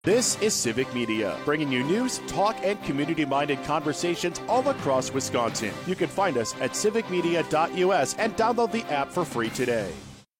This is Civic Media, bringing you news, talk, and community-minded conversations all across Wisconsin. You can find us at civicmedia.us and download the app for free today.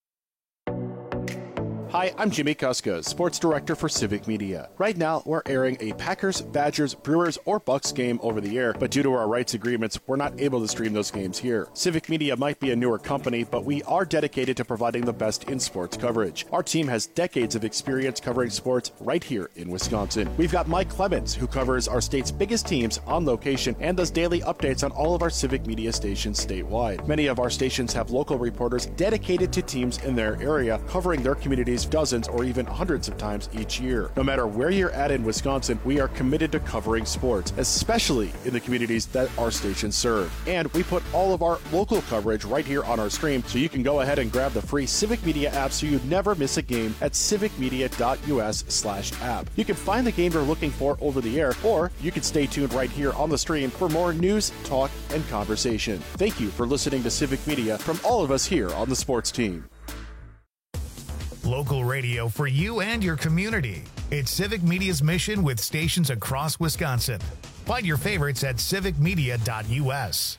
Hi, I'm Jimmy Kuska, Sports Director for Civic Media. Right now, we're airing a Packers, Badgers, Brewers, or Bucks game over the air, but due to our rights agreements, we're not able to stream those games here. Civic Media might be a newer company, but we are dedicated to providing the best in sports coverage. Our team has decades of experience covering sports right here in Wisconsin. We've got Mike Clemens, who covers our state's biggest teams on location and does daily updates on all of our Civic Media stations statewide. Many of our stations have local reporters dedicated to teams in their area, covering their communities dozens or even hundreds of times each year. No matter where you're at in Wisconsin, we are committed to covering sports, especially in the communities that our stations serve. And we put all of our local coverage right here on our stream, so you can go ahead and grab the free Civic Media app so you never miss a game at civicmedia.us/app. You can find the game you're looking for over the air, or you can stay tuned right here on the stream for more news, talk, and conversation. Thank you for listening to Civic Media from all of us here on the sports team. Local radio for you and your community. It's Civic Media's mission with stations across Wisconsin. Find your favorites at civicmedia.us.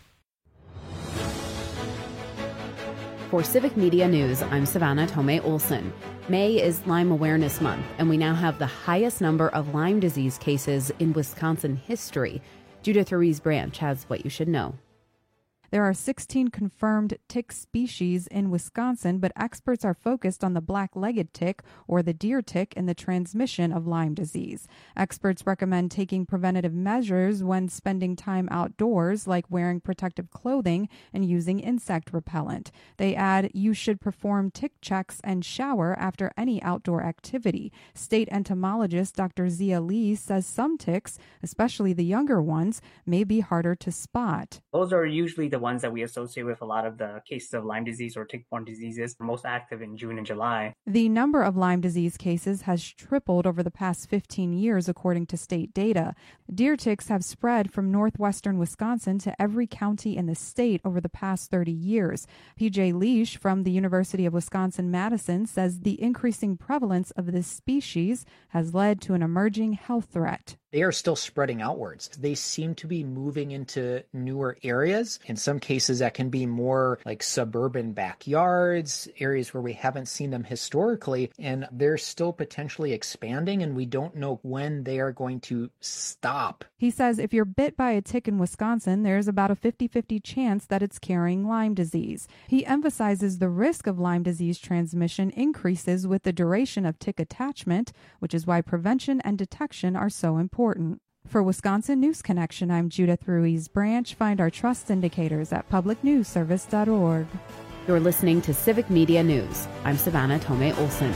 For Civic Media News, I'm Savannah Tomei Olson. May is Lyme Awareness Month, and we now have the highest number of Lyme disease cases in Wisconsin history. Judith Ruiz Branch has what you should know. There are 16 confirmed tick species in Wisconsin, but experts are focused on the black-legged tick or the deer tick and the transmission of Lyme disease. Experts recommend taking preventative measures when spending time outdoors, like wearing protective clothing and using insect repellent. They add you should perform tick checks and shower after any outdoor activity. State entomologist Dr. Zia Lee says some ticks, especially the younger ones, may be harder to spot. Those are usually the ones that we associate with a lot of the cases of Lyme disease or tick-borne diseases, most active in June and July. The number of Lyme disease cases has tripled over the past 15 years, according to state data. Deer ticks have spread from northwestern Wisconsin to every county in the state over the past 30 years. PJ Leish from the University of Wisconsin-Madison says the increasing prevalence of this species has led to an emerging health threat. They are still spreading outwards. They seem to be moving into newer areas. In some cases, that can be more like suburban backyards, areas where we haven't seen them historically, and they're still potentially expanding, and we don't know when they are going to stop. He says if you're bit by a tick in Wisconsin, there's about a 50-50 chance that it's carrying Lyme disease. He emphasizes the risk of Lyme disease transmission increases with the duration of tick attachment, which is why prevention and detection are so important. For Wisconsin News Connection, I'm Judith Ruiz Branch. Find our trust indicators at publicnewsservice.org. You're listening to Civic Media News. I'm Savannah Tomei Olson.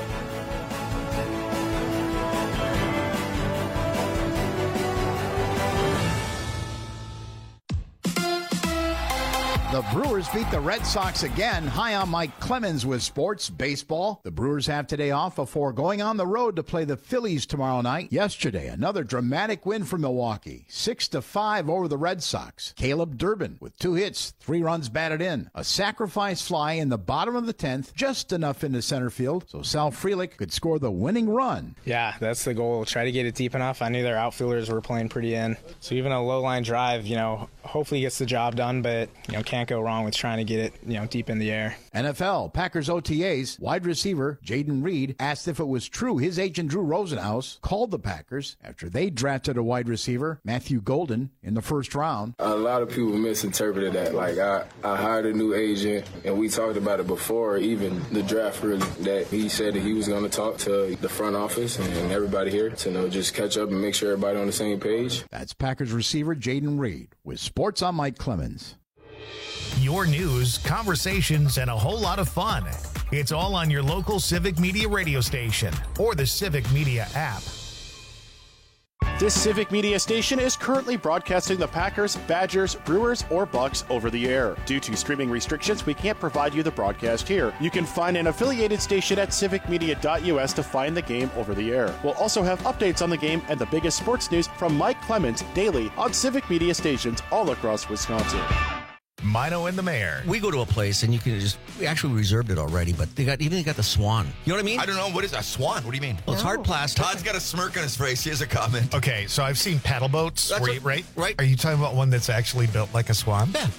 The Brewers beat the Red Sox again. Hi, I'm Mike Clemens with Sports Baseball. The Brewers have today off before going on the road to play the Phillies tomorrow night. Yesterday, another dramatic win for Milwaukee, 6-5 over the Red Sox. Caleb Durbin with 2 hits, 3 runs batted in. A sacrifice fly in the bottom of the 10th, just enough into center field, so Sal Frelick could score the winning run. Yeah, that's the goal. Try to get it deep enough. I knew their outfielders were playing pretty in. So even a low line drive, hopefully gets the job done, but, can't go wrong with trying to get it, deep in the air. NFL, Packers OTAs, wide receiver Jaden Reed asked if it was true his agent Drew Rosenhaus called the Packers after they drafted a wide receiver, Matthew Golden, in the first round. A lot of people misinterpreted that. I hired a new agent, and we talked about it before even the draft, really, that he said that he was going to talk to the front office and everybody here to just catch up and make sure everybody on the same page. That's Packers receiver Jaden Reed with Sports on Mike Clemens. Your news, conversations, and a whole lot of fun. It's all on your local Civic Media radio station or the Civic Media app. This Civic Media station is currently broadcasting the Packers, Badgers, Brewers, or Bucks over the air. Due to streaming restrictions, we can't provide you the broadcast here. You can find an affiliated station at civicmedia.us to find the game over the air. We'll also have updates on the game and the biggest sports news from Mike Clemens daily on Civic Media stations all across Wisconsin. Mino and the Mayor. We go to a place and we actually reserved it already, but they got the Swan. You know what I mean? I don't know. What is a Swan? What do you mean? Well, it's hard plastic. Todd's got a smirk on his face. He has a comment. Okay, so I've seen paddle boats, right? Right. Are you talking about one that's actually built like a swan? Yeah.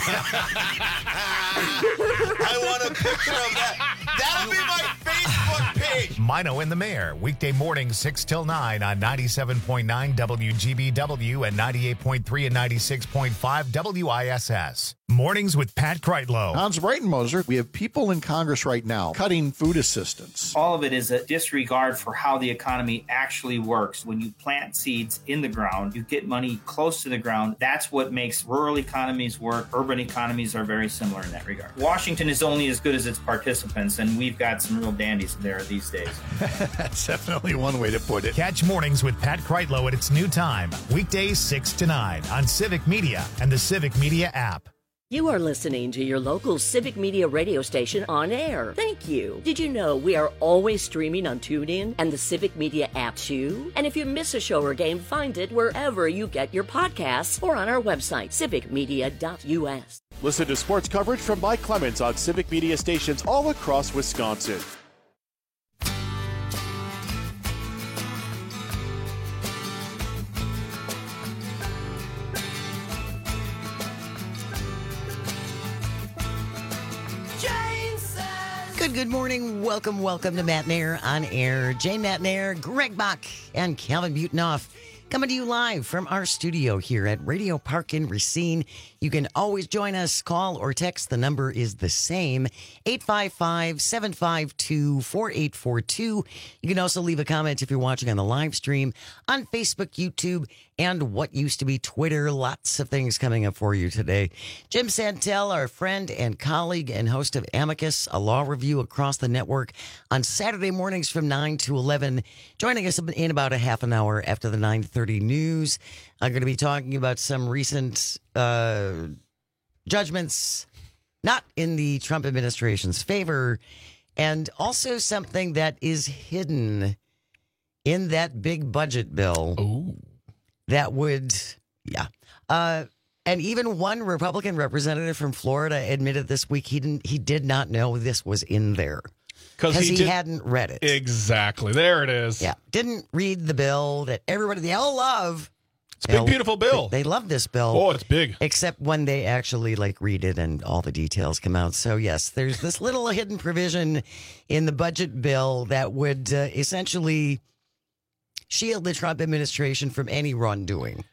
I want a picture of that. That'll be my Facebook page. Mino and the Mayor, weekday mornings 6 till 9 on 97.9 WGBW and 98.3 and 96.5 WISS. Mornings with Pat Kreitlow. Hans Breitenmoser, we have people in Congress right now cutting food assistance. All of it is a disregard for how the economy actually works. When you plant seeds in the ground, you get money close to the ground. That's what makes rural economies work. Urban economies are very similar in that regard. Washington is only as good as its participants, and we've got some real dandies there these days. That's definitely one way to put it. Catch Mornings with Pat Kreitlow at its new time, weekdays 6 to 9 on Civic Media and the Civic Media app. You are listening to your local Civic Media radio station on air. Thank you. Did you know we are always streaming on TuneIn and the Civic Media app too? And if you miss a show or game, find it wherever you get your podcasts or on our website, civicmedia.us. Listen to sports coverage from Mike Clemens on Civic Media stations all across Wisconsin. Good morning. Welcome to Matt Nair on air. Jane Matt Nair, Greg Bach, and Calvin Butenoff coming to you live from our studio here at Radio Park in Racine. You can always join us, call or text. The number is the same, 855-752-4842. You can also leave a comment if you're watching on the live stream on Facebook, YouTube, and what used to be Twitter. Lots of things coming up for you today. Jim Santel, our friend and colleague and host of Amicus, a law review across the network on Saturday mornings from 9 to 11, joining us in about a half an hour after the 9:30 news. I'm going to be talking about some recent judgments not in the Trump administration's favor, and also something that is hidden in that big budget bill. Ooh. That would, and even one Republican representative from Florida admitted this week he did not know this was in there because he hadn't read it. Exactly. There it is. Yeah. Didn't read the bill that they all love. It's a big, beautiful bill. They love this bill. Oh, it's big. Except when they actually read it and all the details come out. So, yes, there's this little hidden provision in the budget bill that would essentially shield the Trump administration from any wrongdoing.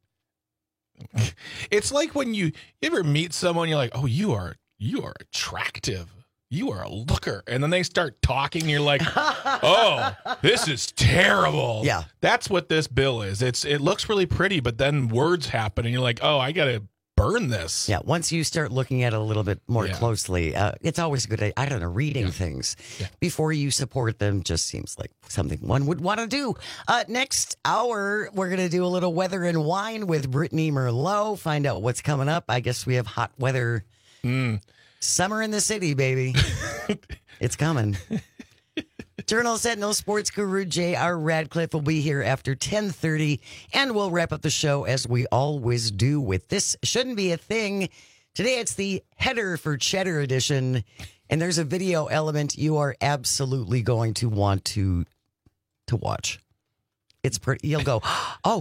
It's like when you ever meet someone, you're like, oh, you are attractive. You are a looker. And then they start talking, and you're like, oh, this is terrible. Yeah. That's what this bill is. It looks really pretty, but then words happen, and you're like, oh, I got to burn this. Yeah, once you start looking at it a little bit more closely, it's always a good idea. I don't know, reading things before you support them just seems like something one would want to do. Next hour, we're going to do a little weather and wine with Brittany Merlot, find out what's coming up. I guess we have hot weather. Summer in the city, baby. It's coming. Journal Sentinel sports guru J.R. Radcliffe will be here after 10:30, and we'll wrap up the show as we always do with This Shouldn't Be a Thing. Today it's the Header for Cheddar edition, and there's a video element you are absolutely going to want to watch. It's pretty. You'll go, oh.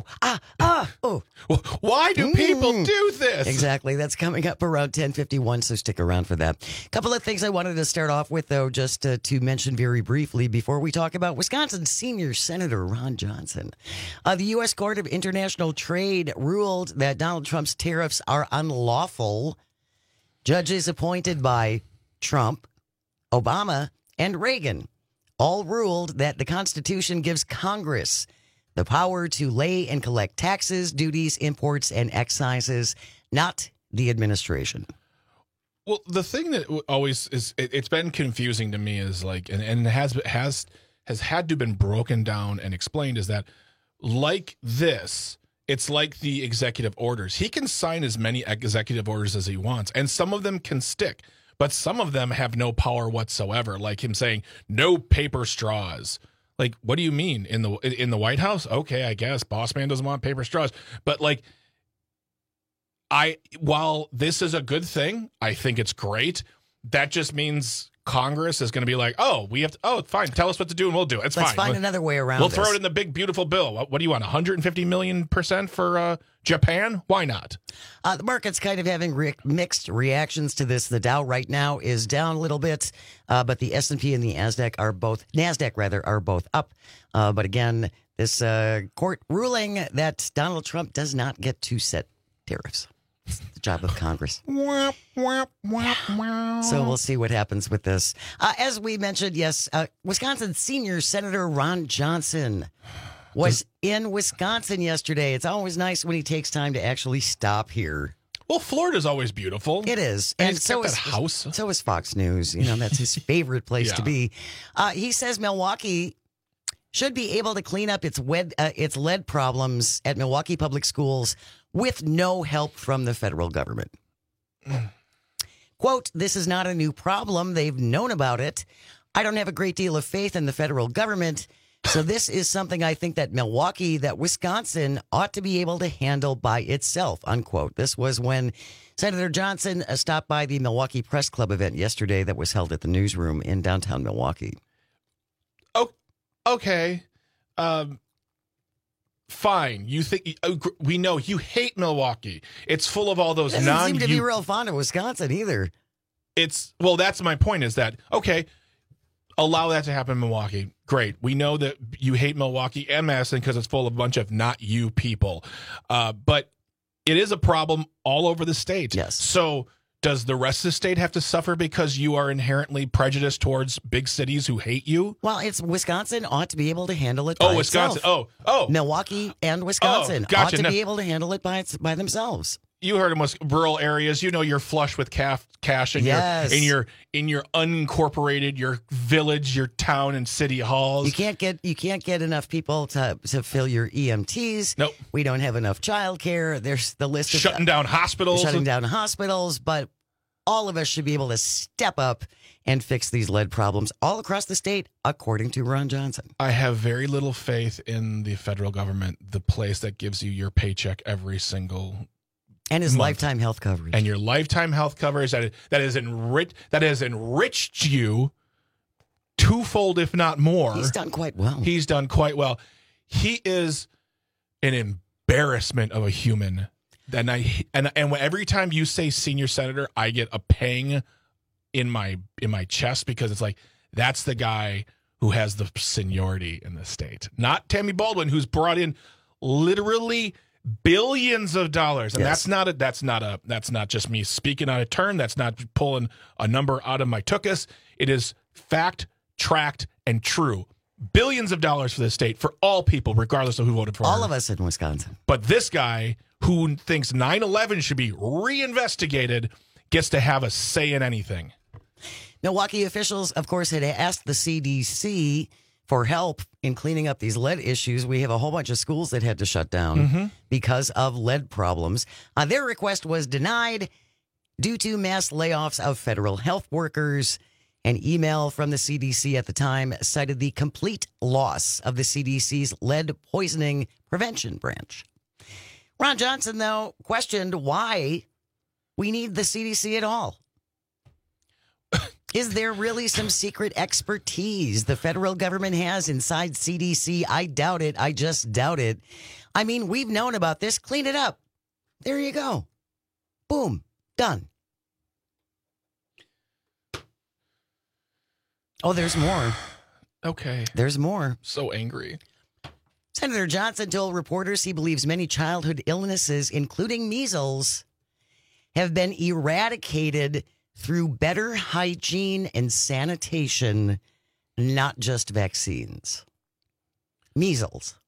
Why do people do this? Exactly. That's coming up around 10:51, so stick around for that. A couple of things I wanted to start off with, though, just to mention very briefly before we talk about Wisconsin Senior Senator Ron Johnson. The U.S. Court of International Trade ruled that Donald Trump's tariffs are unlawful. Judges appointed by Trump, Obama, and Reagan all ruled that the Constitution gives Congress the power to lay and collect taxes, duties, imports, and excises, not the administration. Well, the thing that always is, it's been confusing to me is and has had to been broken down and explained is that like this, it's like the executive orders. He can sign as many executive orders as he wants, and some of them can stick, but some of them have no power whatsoever, like him saying no paper straws. Like, what do you mean? In the White House? Okay, I guess. Boss man doesn't want paper straws. But, while this is a good thing, I think it's great. That just means Congress is going to be like, fine, tell us what to do and we'll do it. Let's find another way around We'll this. throw it in the big, beautiful bill. What do you want, 150 million% for Japan? Why not? The market's kind of having mixed reactions to this. The Dow right now is down a little bit, but the S&P and the NASDAQ are both up. But again, this court ruling that Donald Trump does not get to set tariffs. It's the job of Congress. So we'll see what happens with this. As we mentioned, yes, Wisconsin Senior Senator Ron Johnson was in Wisconsin yesterday. It's always nice when he takes time to actually stop here. Well, Florida's always beautiful. It is. And so is that house. So is Fox News. That's his favorite place to be. He says Milwaukee should be able to clean up its lead problems at Milwaukee Public Schools with no help from the federal government. Quote, this is not a new problem. They've known about it. I don't have a great deal of faith in the federal government. So this is something I think that Wisconsin ought to be able to handle by itself, unquote. This was when Senator Johnson stopped by the Milwaukee Press Club event yesterday that was held at the newsroom in downtown Milwaukee. Oh, okay. Fine. You think we know you hate Milwaukee. It's full of all those doesn't seem to be real fond of Wisconsin either. That's my point is that, okay, allow that to happen in Milwaukee. Great. We know that you hate Milwaukee and Madison because it's full of a bunch of not you people. But it is a problem all over the state. Yes. So does the rest of the state have to suffer because you are inherently prejudiced towards big cities who hate you? Well, Wisconsin ought to be able to handle it by Wisconsin. itself. Milwaukee and Wisconsin ought to be able to handle it by themselves. You heard in rural areas, you're flush with cash in your unincorporated, your village, your town and city halls. You can't get enough people to fill your EMTs. Nope. We don't have enough childcare. There's the list of shutting down hospitals, but all of us should be able to step up and fix these lead problems all across the state, according to Ron Johnson. I have very little faith in the federal government, the place that gives you your paycheck every single and his lifetime health coverage. And your lifetime health coverage that has enriched you twofold, if not more. He's done quite well. He is an embarrassment of a human. And every time you say senior senator, I get a pang in my chest because it's like, that's the guy who has the seniority in the state. Not Tammy Baldwin, who's brought in literally billions of dollars. And yes. that's not just me speaking out of turn. That's not pulling a number out of my tuchus. It is fact, tracked, and true. Billions of dollars for the state, for all people, regardless of who voted for all her. of us in Wisconsin. But this guy who thinks 9/11 should be reinvestigated gets to have a say in anything. Milwaukee officials, of course, had asked the CDC for help in cleaning up these lead issues. We have a whole bunch of schools that had to shut down because of lead problems. Their request was denied due to mass layoffs of federal health workers. An email from the CDC at the time cited the complete loss of the CDC's lead poisoning prevention branch. Ron Johnson, though, questioned why we need the CDC at all. Is there really some secret expertise the federal government has inside CDC? I doubt it. I just doubt it. I mean, we've known about this. Clean it up. There you go. Boom. Done. Oh, there's more. Okay. There's more. So angry. Senator Johnson told reporters he believes many childhood illnesses, including measles, have been eradicated through better hygiene and sanitation, not just vaccines. Measles.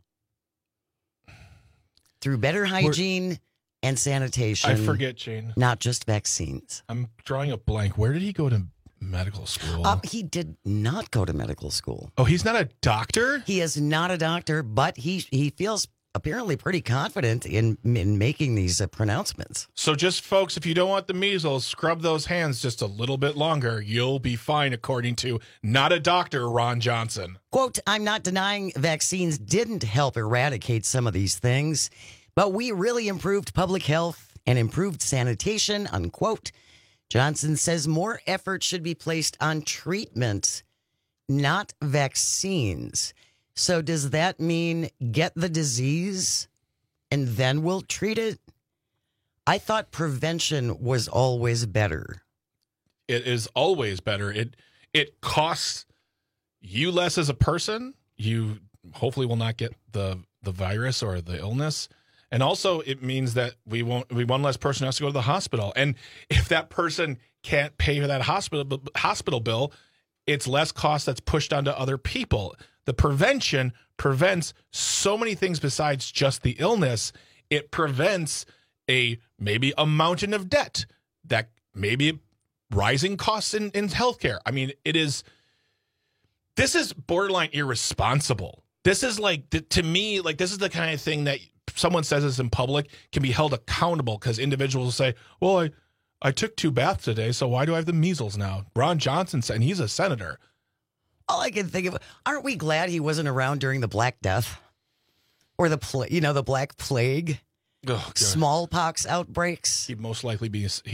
Through better hygiene and sanitation. I forget, Jane. Not just vaccines. I'm drawing a blank. Where did he go to medical school? He did not go to medical school. Oh, he's not a doctor? He is not a doctor, but he feels apparently pretty confident in making these pronouncements. So just, folks, if you don't want the measles, scrub those hands just a little bit longer. You'll be fine, according to not a doctor, Ron Johnson. Quote, I'm not denying vaccines didn't help eradicate some of these things, but we really improved public health and improved sanitation, unquote. Johnson says more effort should be placed on treatment, not vaccines. So does that mean get the disease and then we'll treat it? I thought prevention was always better. It is always better. It costs you less as a person. You hopefully will not get the virus or the illness. And also it means that we one less person has to go to the hospital. And if that person can't pay for that hospital bill, it's less cost that's pushed onto other people. The prevention prevents so many things besides just the illness. It prevents maybe a mountain of debt, that maybe rising costs in healthcare. I mean, this is borderline irresponsible. This is like, to me, like, this is the kind of thing that someone says this in public can be held accountable, because individuals will say, well, I took 2 baths today, so why do I have the measles now? Ron Johnson said, and he's a senator. All I can think of, aren't we glad he wasn't around during the Black Death or the Black Plague, smallpox outbreaks? He'd most likely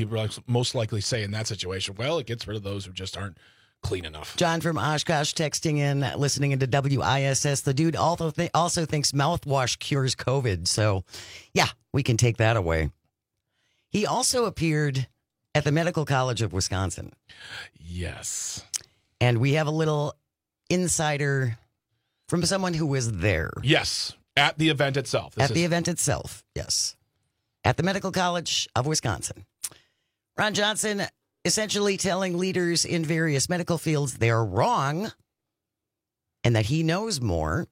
say in that situation, well, it gets rid of those who just aren't clean enough. John from Oshkosh texting in, listening into WISS. The dude also thinks mouthwash cures COVID. So, yeah, we can take that away. He also appeared at the Medical College of Wisconsin. Yes. And we have a little insider from someone who was there. Yes, at the event itself. The event itself, yes. At the Medical College of Wisconsin. Ron Johnson essentially telling leaders in various medical fields they're wrong and that he knows more.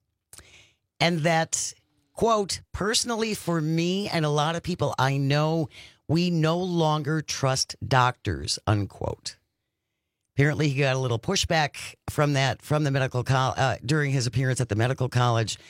And that, quote, personally for me and a lot of people I know, we no longer trust doctors, unquote. Apparently, he got a little pushback from the medical college during his appearance at the medical college.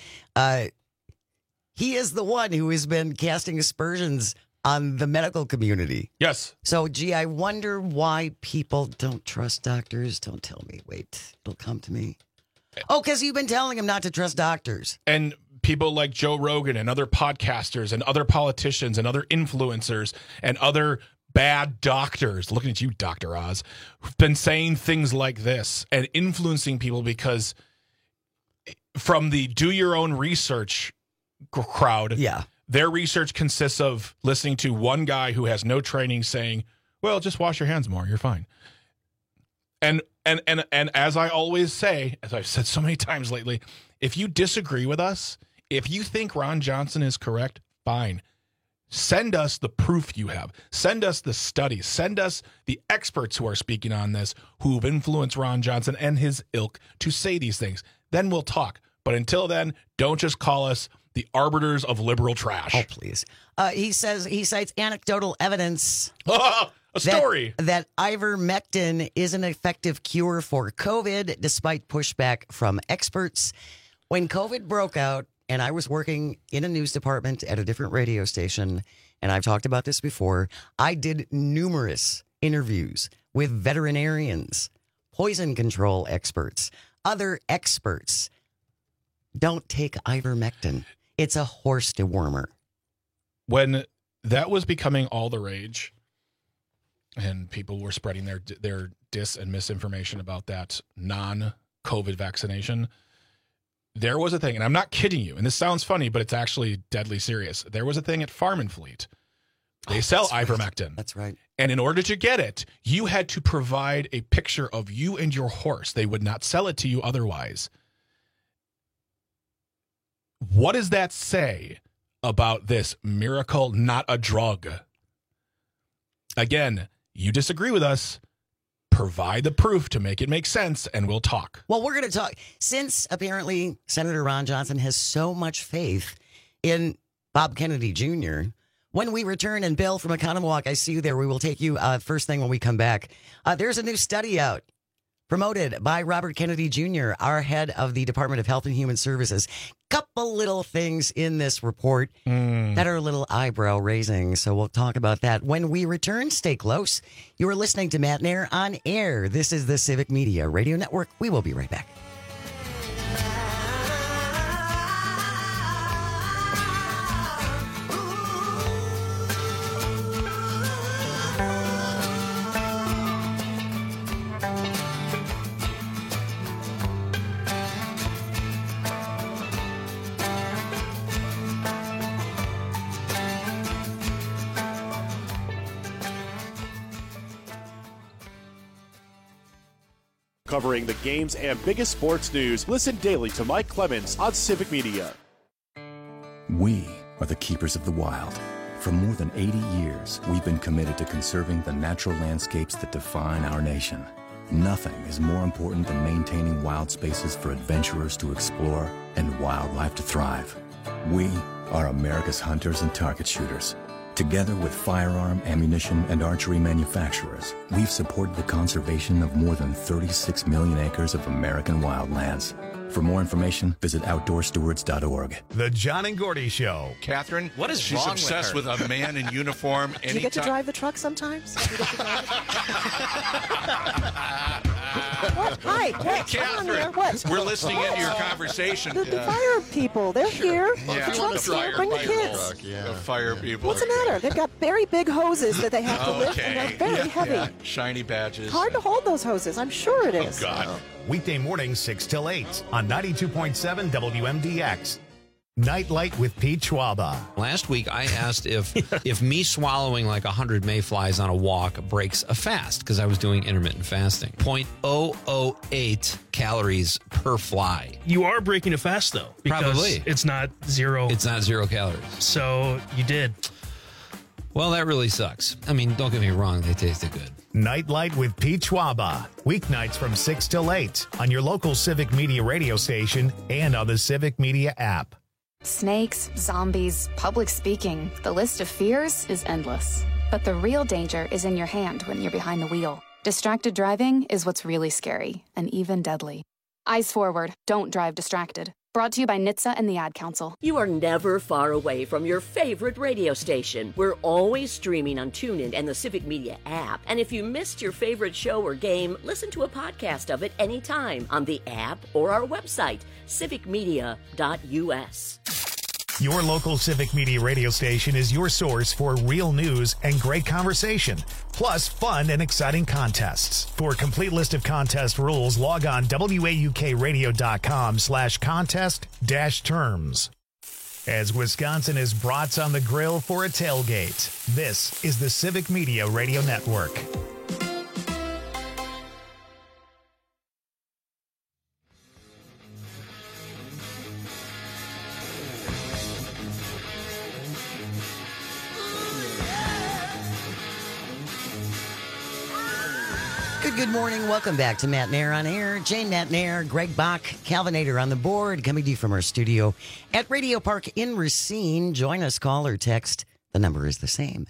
He is the one who has been casting aspersions on the medical community. Yes. So, gee, I wonder why people don't trust doctors. Don't tell me. Wait, it'll come to me. Oh, because you've been telling him not to trust doctors. And people like Joe Rogan and other podcasters and other politicians and other influencers and other bad doctors, looking at you, Dr. Oz, who've been saying things like this and influencing people, because from the do your own research crowd, their research consists of listening to one guy who has no training saying, well, just wash your hands more, you're fine. And as I always say, as I've said so many times lately, if you disagree with us, if you think Ron Johnson is correct, fine. Send us the proof you have. Send us the studies. Send us the experts who are speaking on this, who've influenced Ron Johnson and his ilk to say these things. Then we'll talk. But until then, don't just call us the arbiters of liberal trash. Oh, please. He cites anecdotal evidence. A story. That ivermectin is an effective cure for COVID, despite pushback from experts. When COVID broke out, and I was working in a news department at a different radio station, and I've talked about this before, I did numerous interviews with veterinarians, poison control experts, other experts. Don't take ivermectin. It's a horse dewormer. When that was becoming all the rage, and people were spreading their dis and misinformation about that non-COVID vaccination, there was a thing, and I'm not kidding you, and this sounds funny, but it's actually deadly serious. There was a thing at Farm and Fleet. They sell ivermectin. Right. That's right. And in order to get it, you had to provide a picture of you and your horse. They would not sell it to you otherwise. What does that say about this miracle, not a drug? Again, you disagree with us. Provide the proof to make it make sense, and we'll talk. Well, we're going to talk. Since apparently Senator Ron Johnson has so much faith in Bob Kennedy Jr., when we return, and Bill from Economwalk, I see you there. We will take you first thing when we come back. There's a new study out promoted by Robert Kennedy Jr., our head of the Department of Health and Human Services. Couple little things in this report that are a little eyebrow raising. So we'll talk about that when we return. Stay close. You are listening to Matt Nair on Air. This is the Civic Media Radio Network. We will be right back. Covering the games and biggest sports news, listen daily to Mike Clemens on Civic Media. We are the keepers of the wild. For more than 80 years, we've been committed to conserving the natural landscapes that define our nation. Nothing is more important than maintaining wild spaces for adventurers to explore and wildlife to thrive. We are America's hunters and target shooters. Together with firearm, ammunition, and archery manufacturers, we've supported the conservation of more than 36 million acres of American wildlands. For more information, visit outdoorstewards.org. The John and Gordy Show. Catherine, what is she's wrong obsessed with with a man in uniform. Do you get to drive the truck sometimes? What? Hi, Catherine, what? we're listening into your conversation. The fire people, they're here. Yeah. The truck's here. Bring the kids. The fire people. What's the matter? They've got very big hoses that they have to lift, and they're very heavy. Yeah. Shiny badges. Hard to hold those hoses. I'm sure it is. Oh, God. Weekday mornings 6 till 8 on 92.7 WMDX. Nightlight with Pete Schwaba. Last week, I asked if me swallowing like 100 mayflies on a walk breaks a fast, because I was doing intermittent fasting. 0.008 calories per fly. You are breaking a fast, though. Because Probably. it's not zero. It's not 0 calories. So you did. Well, that really sucks. I mean, don't get me wrong, they tasted good. Nightlight with Pete Schwaba. Weeknights from 6 till 8 on your local Civic Media radio station and on the Civic Media app. Snakes, zombies, public speaking. The list of fears is endless. But the real danger is in your hand when you're behind the wheel. Distracted driving is what's really scary and even deadly. Eyes forward. Don't drive distracted. Brought to you by NHTSA and the Ad Council. You are never far away from your favorite radio station. We're always streaming on TuneIn and the Civic Media app. And if you missed your favorite show or game, listen to a podcast of it anytime on the app or our website, civicmedia.us. Your local Civic Media radio station is your source for real news and great conversation, plus fun and exciting contests. For a complete list of contest rules, log on waukradio.com/contest-terms. As Wisconsin is brats on the grill for a tailgate, this is the Civic Media Radio Network. Good morning. Welcome back to Matt Nair on Air. Jane Matt Nair, Greg Bach, Calvinator on the board, coming to you from our studio at Radio Park in Racine. Join us, call or text. The number is the same,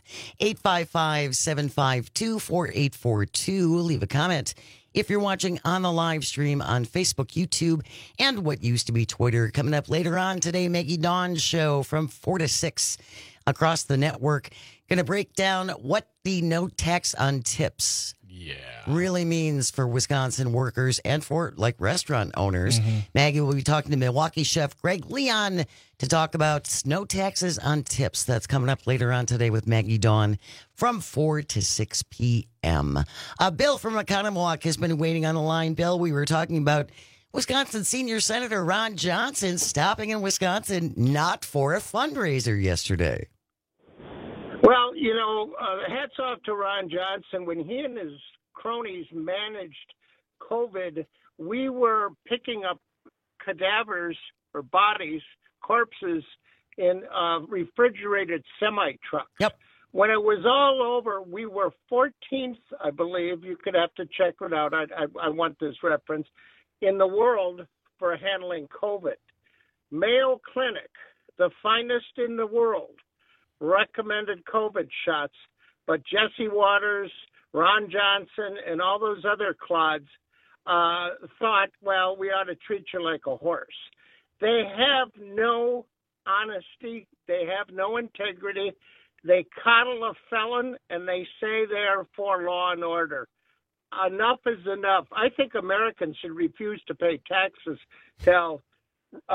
855-752-4842. Leave a comment if you're watching on the live stream on Facebook, YouTube, and what used to be Twitter. Coming up later on today, Maggie Dawn's show from 4 to 6 across the network. Going to break down what the no tax on tips really means for Wisconsin workers and for like restaurant owners. Maggie will be talking to Milwaukee chef Greg Leon to talk about no taxes on tips. That's coming up later on today with Maggie Dawn from 4 to 6 p.m. Bill from Oconomowoc has been waiting on the line. Bill, we were talking about Wisconsin Senior Senator Ron Johnson stopping in Wisconsin not for a fundraiser yesterday. Well, you know, hats off to Ron Johnson. When he and his cronies managed COVID, we were picking up cadavers or bodies, corpses in refrigerated semi-trucks. Yep. When it was all over, we were 14th, I believe. You could have to check it out. I want this reference. In the world for handling COVID. Mayo Clinic, the finest in the world, recommended COVID shots, but Jesse Waters, Ron Johnson, and all those other clods thought, well, we ought to treat you like a horse. They have no honesty. They have no integrity. They coddle a felon, and they say they are for law and order. Enough is enough. I think Americans should refuse to pay taxes till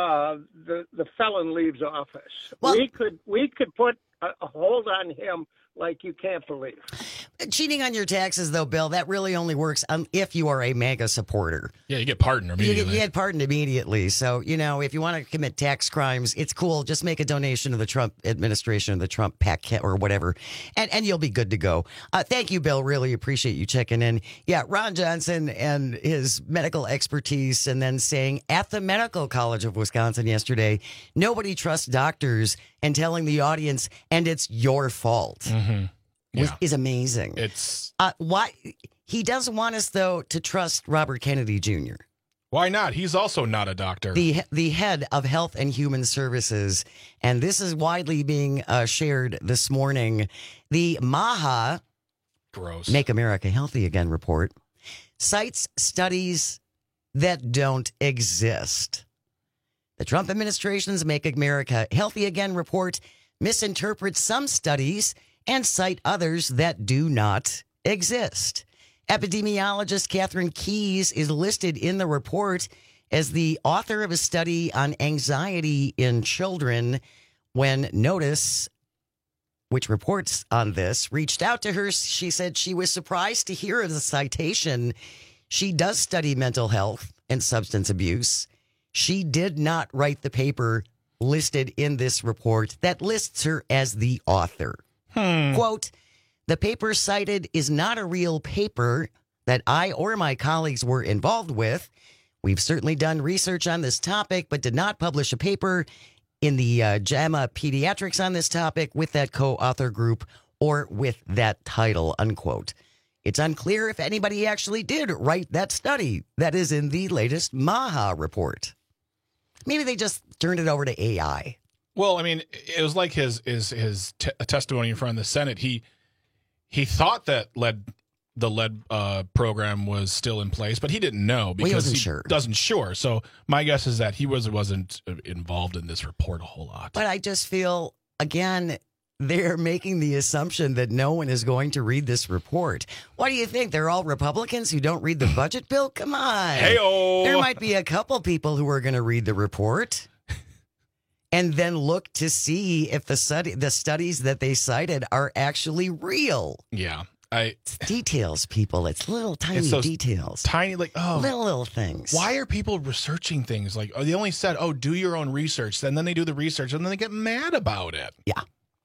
the felon leaves office. Well, we could put a hold on him like you can't believe. Cheating on your taxes, though, Bill, that really only works if you are a MAGA supporter. Yeah, you get pardoned immediately. You get pardoned immediately. So, if you want to commit tax crimes, it's cool. Just make a donation to the Trump administration, the Trump PAC or whatever, and you'll be good to go. Thank you, Bill. Really appreciate you checking in. Yeah, Ron Johnson and his medical expertise, and then saying at the Medical College of Wisconsin yesterday, nobody trusts doctors, and telling the audience, and it's your fault. Mm-hmm. Yeah. Is amazing. It's why he doesn't want us, though, to trust Robert Kennedy Jr. Why not? He's also not a doctor. The head of Health and Human Services, and this is widely being shared this morning. The MAHA, gross, Make America Healthy Again report, cites studies that don't exist. The Trump administration's Make America Healthy Again report misinterprets some studies and cite others that do not exist. Epidemiologist Catherine Keyes is listed in the report as the author of a study on anxiety in children when Notice, which reports on this, reached out to her. She said she was surprised to hear of the citation. She does study mental health and substance abuse. She did not write the paper listed in this report that lists her as the author. Quote, the paper cited is not a real paper that I or my colleagues were involved with. We've certainly done research on this topic, but did not publish a paper in the JAMA Pediatrics on this topic with that co-author group or with that title, unquote. It's unclear if anybody actually did write that study that is in the latest MAHA report. Maybe they just turned it over to AI. Well, I mean, it was like his testimony in front of the Senate. He thought that the lead program was still in place, but he didn't know because he wasn't sure. So my guess is that he wasn't involved in this report a whole lot. But I just feel, again, they're making the assumption that no one is going to read this report. What do you think? They're all Republicans who don't read the budget bill? Come on. Hey-o. There might be a couple people who are going to read the report and then look to see if the studies that they cited are actually real. Yeah. It's details, people. It's little tiny details. Tiny, little things. Why are people researching things? Like, they only said, do your own research. And then they do the research and then they get mad about it. Yeah.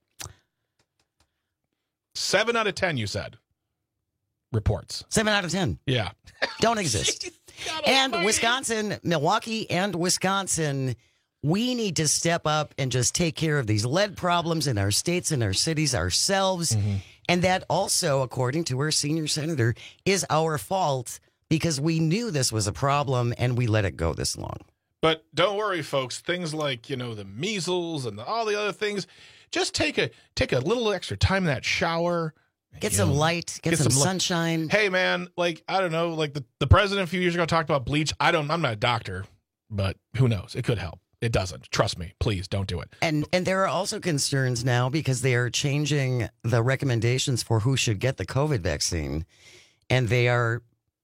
7 out of 10, you said. Reports. 7 out of 10. Yeah. Don't exist. And Wisconsin, Milwaukee and Wisconsin, we need to step up and just take care of these lead problems in our states and our cities ourselves. Mm-hmm. And that also, according to our senior senator, is our fault because we knew this was a problem and we let it go this long. But don't worry, folks. Things like, the measles and all the other things, just take a little extra time in that shower. Get some light, get some sunshine. Hey, man, I don't know, the president a few years ago talked about bleach. I'm not a doctor, but who knows? It could help. It doesn't. Trust me. Please don't do it. And there are also concerns now because they are changing the recommendations for who should get the COVID vaccine. And they are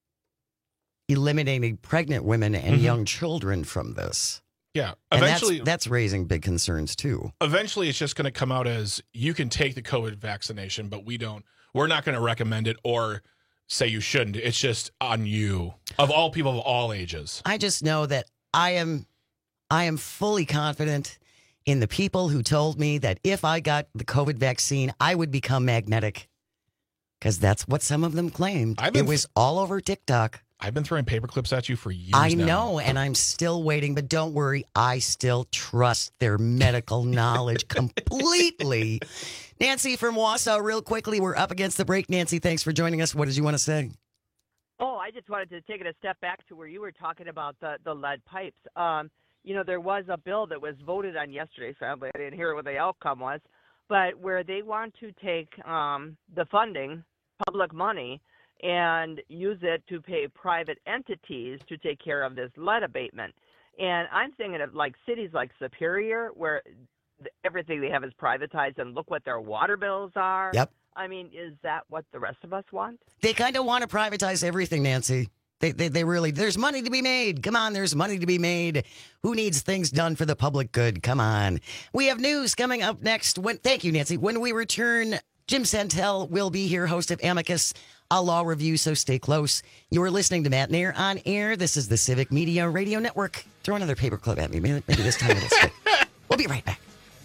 eliminating pregnant women and young children from this. Yeah. Eventually, that's raising big concerns, too. Eventually, it's just going to come out as you can take the COVID vaccination, but we're not going to recommend it or say you shouldn't. It's just on you, of all people of all ages. I just know that I am fully confident in the people who told me that if I got the COVID vaccine, I would become magnetic. Because that's what some of them claimed. It was all over TikTok. I've been throwing paper clips at you for years I now. know, and I'm still waiting. But don't worry, I still trust their medical knowledge completely. Nancy from Wausau, real quickly, we're up against the break. Nancy, thanks for joining us. What did you want to say? Oh, I just wanted to take it a step back to where you were talking about the lead pipes. There was a bill that was voted on yesterday. Sadly, I didn't hear what the outcome was, but where they want to take the funding, public money, and use it to pay private entities to take care of this lead abatement. And I'm thinking of cities like Superior, where everything they have is privatized, and look what their water bills are. Yep. I mean, is that what the rest of us want? They kind of want to privatize everything, Nancy. They really, there's money to be made. Come on, there's money to be made. Who needs things done for the public good? Come on. We have news coming up next. Thank you, Nancy. When we return, Jim Santel will be here, host of Amicus, a law review, so stay close. You're listening to Matt Nair on air. This is the Civic Media Radio Network. Throw another paperclip at me. Maybe this time it'll stick. We'll be right back.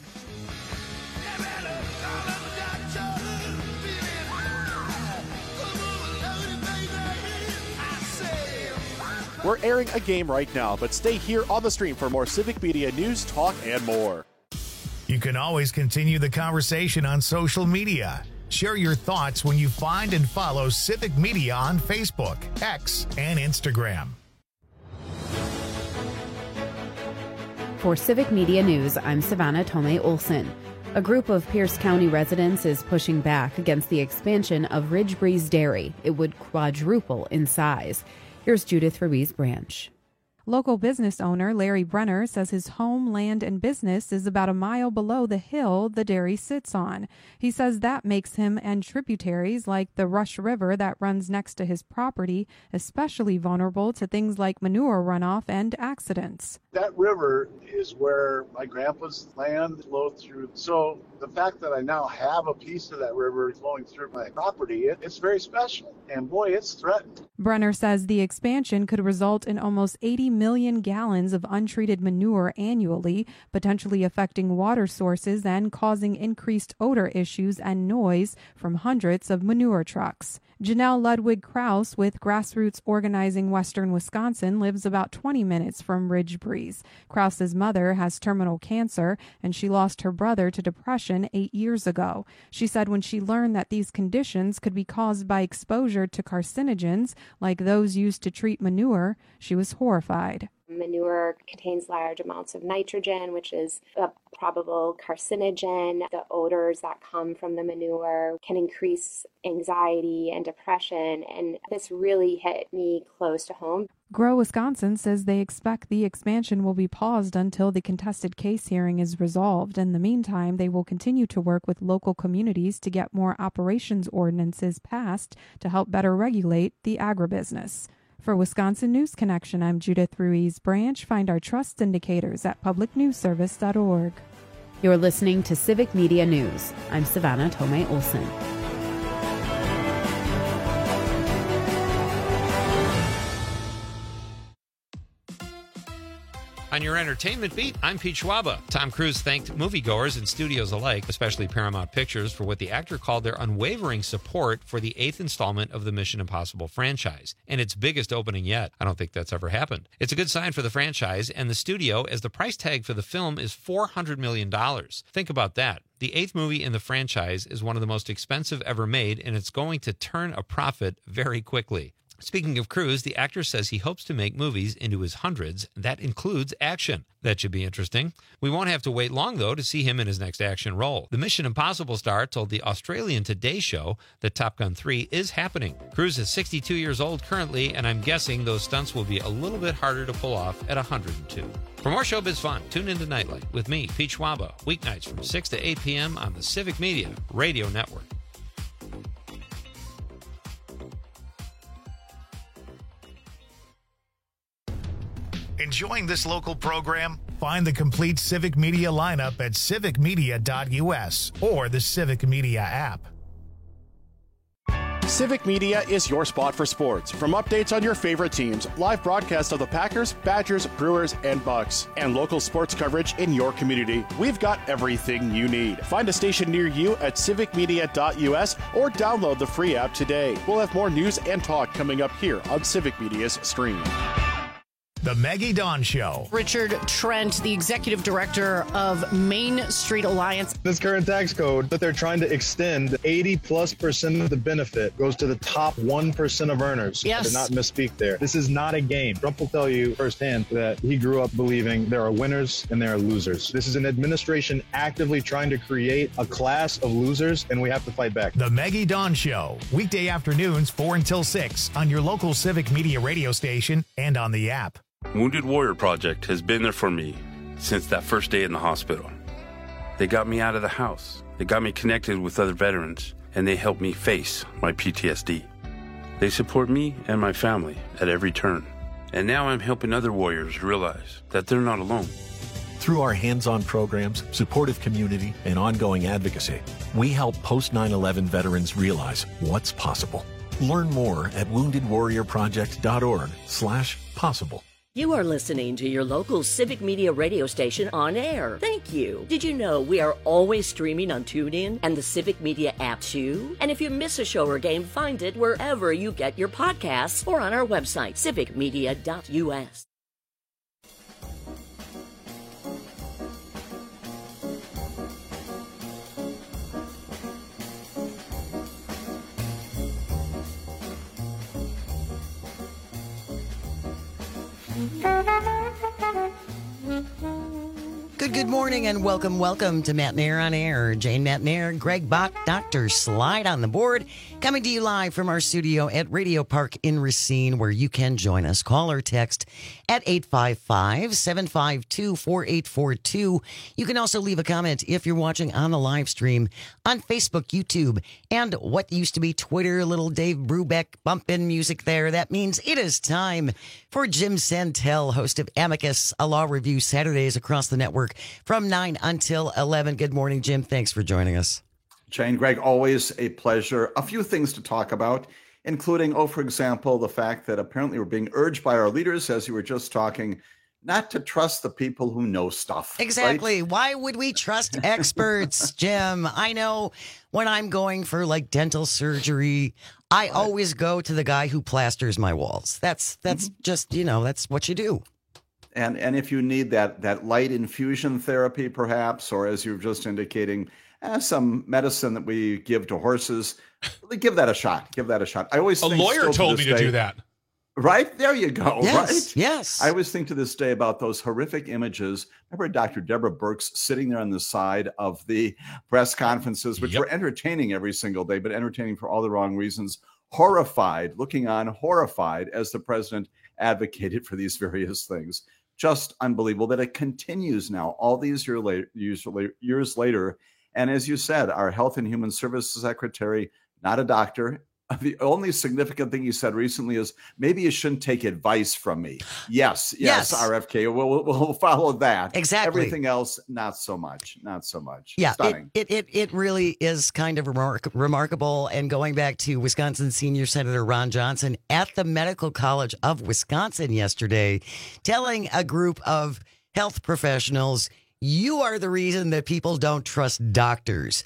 We're airing a game right now, but stay here on the stream for more Civic Media news, talk, and more. You can always continue the conversation on social media. Share your thoughts when you find and follow Civic Media on Facebook, X, and Instagram. For Civic Media News, I'm Savannah Tomei Olson. A group of Pierce County residents is pushing back against the expansion of Ridge Breeze Dairy. It would quadruple in size. Here's Judith Ruiz Branch. Local business owner Larry Brenner says his home, land, and business is about a mile below the hill the dairy sits on. He says that makes him and tributaries like the Rush River that runs next to his property especially vulnerable to things like manure runoff and accidents. That river is where my grandpa's land flowed through. So the fact that I now have a piece of that river flowing through my property, it's very special. And boy, it's threatened. Brenner says the expansion could result in almost 80 million gallons of untreated manure annually, potentially affecting water sources and causing increased odor issues and noise from hundreds of manure trucks. Janelle Ludwig Krause with Grassroots Organizing Western Wisconsin lives about 20 minutes from Ridge Breeze. Krause's mother has terminal cancer, and she lost her brother to depression 8 years ago. She said when she learned that these conditions could be caused by exposure to carcinogens like those used to treat manure, she was horrified. Manure contains large amounts of nitrogen, which is a probable carcinogen. The odors that come from the manure can increase anxiety and depression, and this really hit me close to home. Grow Wisconsin says they expect the expansion will be paused until the contested case hearing is resolved. In the meantime, they will continue to work with local communities to get more operations ordinances passed to help better regulate the agribusiness. For Wisconsin News Connection, I'm Judith Ruiz Branch. Find our trust indicators at publicnewsservice.org. You're listening to Civic Media News. I'm Savannah Tomei Olson. On your entertainment beat, I'm Pete Schwaba. Tom Cruise thanked moviegoers and studios alike, especially Paramount Pictures, for what the actor called their unwavering support for the 8th installment of the Mission Impossible franchise, and its biggest opening yet. I don't think that's ever happened. It's a good sign for the franchise and the studio, as the price tag for the film is $400 million. Think about that. The 8th movie in the franchise is one of the most expensive ever made, and it's going to turn a profit very quickly. Speaking of Cruise, the actor says he hopes to make movies into his hundreds. That includes action. That should be interesting. We won't have to wait long, though, to see him in his next action role. The Mission Impossible star told the Australian Today Show that Top Gun 3 is happening. Cruise is 62 years old currently, and I'm guessing those stunts will be a little bit harder to pull off at 102. For more showbiz fun, tune into Nightlight with me, Pete Schwaba, weeknights from 6 to 8 p.m. on the Civic Media Radio Network. Enjoying this local program? Find the complete Civic Media lineup at civicmedia.us or the Civic Media app. Civic Media is your spot for sports. From updates on your favorite teams, live broadcasts of the Packers, Badgers, Brewers, and Bucks, and local sports coverage in your community, we've got everything you need. Find a station near you at civicmedia.us or download the free app today. We'll have more news and talk coming up here on Civic Media's stream. The Maggie Dawn Show. Richard Trent, the executive director of Main Street Alliance. This current tax code that they're trying to extend, 80+% of the benefit goes to the top 1% of earners. Yes. I did not misspeak there. This is not a game. Trump will tell you firsthand that he grew up believing there are winners and there are losers. This is an administration actively trying to create a class of losers, and we have to fight back. The Maggie Dawn Show. Weekday afternoons 4 until 6 on your local Civic Media radio station and on the app. Wounded Warrior Project has been there for me since that first day in the hospital. They got me out of the house. They got me connected with other veterans, and they helped me face my PTSD. They support me and my family at every turn. And now I'm helping other warriors realize that they're not alone. Through our hands-on programs, supportive community, and ongoing advocacy, we help post 9/11 veterans realize what's possible. Learn more at woundedwarriorproject.org/possible. You are listening to your local Civic Media radio station on air. Thank you. Did you know we are always streaming on TuneIn and the Civic Media app too? And if you miss a show or game, find it wherever you get your podcasts or on our website, civicmedia.us. Good morning and welcome to Matt Nair on Air. Jane Matt Nair, Greg Bach, Dr. Slide on the board, coming to you live from our studio at Radio Park in Racine, where you can join us. Call or text at 855-752-4842. You can also leave a comment if you're watching on the live stream on Facebook, YouTube, and what used to be Twitter. Little Dave Brubeck bumping music there. That means it is time for Jim Santel, host of Amicus, a law review Saturdays across the network from 9 until 11. Good morning, Jim. Thanks for joining us. Jane, Greg, always a pleasure. A few things to talk about, including, for example, the fact that apparently we're being urged by our leaders, as you were just talking, not to trust the people who know stuff. Exactly. Right? Why would we trust experts, Jim? I know when I'm going for like dental surgery, I always go to the guy who plasters my walls. That's just, that's what you do. And if you need that light infusion therapy, perhaps, or as you're just indicating, some medicine that we give to horses, give that a shot. Give that a shot. I always think a lawyer told me to do that. Right? There you go. Yes, right? Yes. I always think to this day about those horrific images. Remember Dr. Deborah Birx sitting there on the side of the press conferences, which were entertaining every single day, but entertaining for all the wrong reasons. Looking on horrified as the president advocated for these various things. Just unbelievable that it continues now, all these years later. And as you said, our Health and Human Services Secretary, not a doctor. The only significant thing he said recently is maybe you shouldn't take advice from me. Yes, RFK, we'll follow that. Exactly. Everything else, not so much. Yeah, Stunning. It really is kind of remarkable. And going back to Wisconsin Senior Senator Ron Johnson at the Medical College of Wisconsin yesterday, telling a group of health professionals, you are the reason that people don't trust doctors.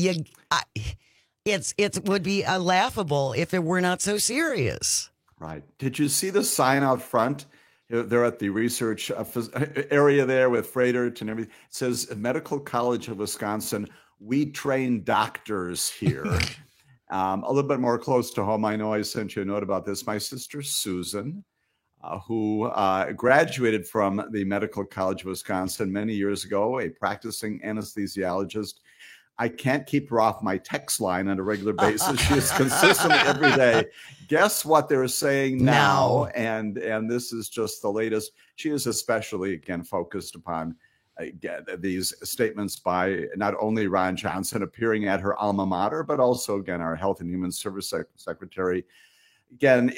It would be laughable if it were not so serious. Right. Did you see the sign out front? They're at the research area there with Fredert and everything. It says Medical College of Wisconsin, we train doctors here. A little bit more close to home, I know I sent you a note about this. My sister Susan, who graduated from the Medical College of Wisconsin many years ago, a practicing anesthesiologist. I can't keep her off my text line on a regular basis. She is consistently every day. Guess what they're saying now? And this is just the latest. She is especially, again, focused upon these statements by not only Ron Johnson appearing at her alma mater, but also, again, our Health and Human Service Secretary, again,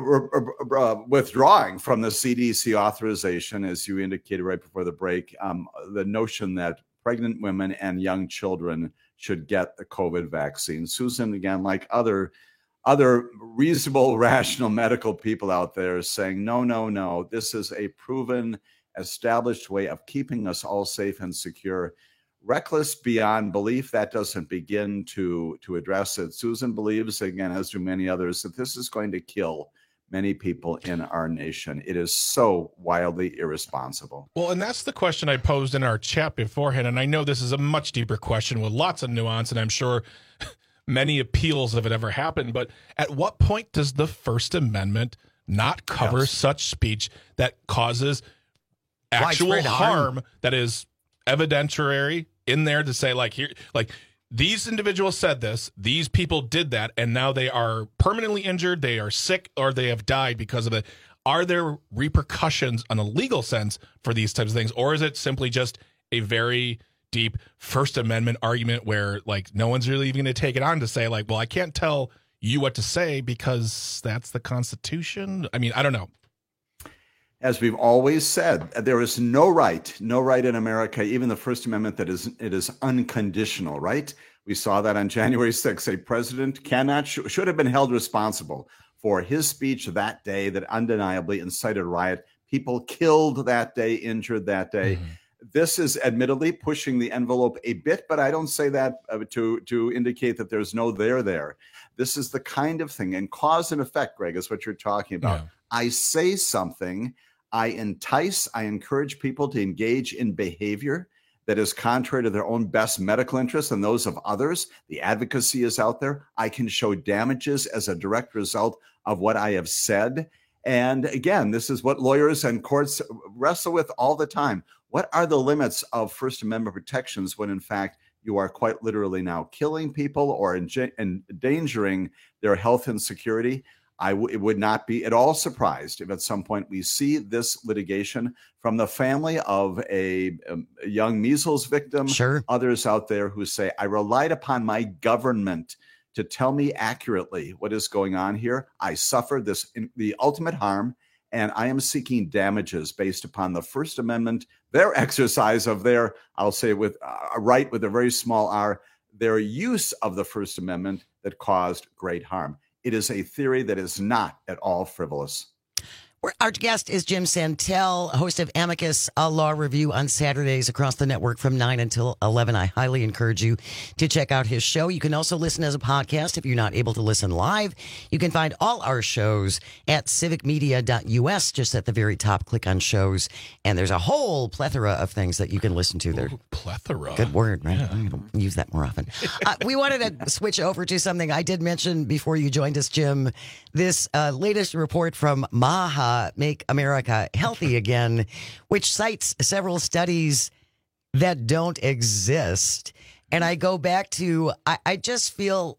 withdrawing from the CDC authorization, as you indicated right before the break, the notion that pregnant women and young children should get the COVID vaccine. Susan, again, like other reasonable, rational medical people out there, is saying, no. This is a proven, established way of keeping us all safe and secure. Reckless beyond belief, that doesn't begin to address it. Susan believes, again, as do many others, that this is going to kill many people in our nation. It is so wildly irresponsible. Well, and that's the question I posed in our chat beforehand. And I know this is a much deeper question with lots of nuance, and I'm sure many appeals if it ever happened. But at what point does the First Amendment not cover such speech that causes actual harm that is evidentiary in there to say, these individuals said this, these people did that, and now they are permanently injured, they are sick, or they have died because of it. Are there repercussions on a legal sense for these types of things? Or is it simply just a very deep First Amendment argument where no one's really even going to take it on to say well, I can't tell you what to say because that's the Constitution? I mean, I don't know. As we've always said, there is no right in America, even the First Amendment, that it is unconditional, right? We saw that on January 6th. A president should have been held responsible for his speech that day that undeniably incited riot. People killed that day, injured that day. Mm-hmm. This is admittedly pushing the envelope a bit, but I don't say that to indicate that there's no there. This is the kind of thing, and cause and effect, Greg, is what you're talking about. Yeah. I say something, I entice, I encourage people to engage in behavior that is contrary to their own best medical interests and those of others. The advocacy is out there. I can show damages as a direct result of what I have said. And again, this is what lawyers and courts wrestle with all the time. What are the limits of First Amendment protections when, in fact, you are quite literally now killing people or endangering their health and security? It would not be at all surprised if at some point we see this litigation from the family of a young measles victim. Sure. Others out there who say, I relied upon my government to tell me accurately what is going on here. I suffered the ultimate harm, and I am seeking damages based upon the First Amendment, their exercise of their, I'll say with a right with a very small r, their use of the First Amendment that caused great harm. It is a theory that is not at all frivolous. Our guest is Jim Santel, host of Amicus, a law review on Saturdays across the network from 9 until 11. I highly encourage you to check out his show. You can also listen as a podcast if you're not able to listen live. You can find all our shows at civicmedia.us. Just at the very top, click on shows, and there's a whole plethora of things that you can listen to there. Ooh, plethora. Good word, right? Yeah. I'm going to use that more often. We wanted to switch over to something I did mention before you joined us, Jim. This latest report from MAHA, Make America Healthy Again, which cites several studies that don't exist. And I go back to, I just feel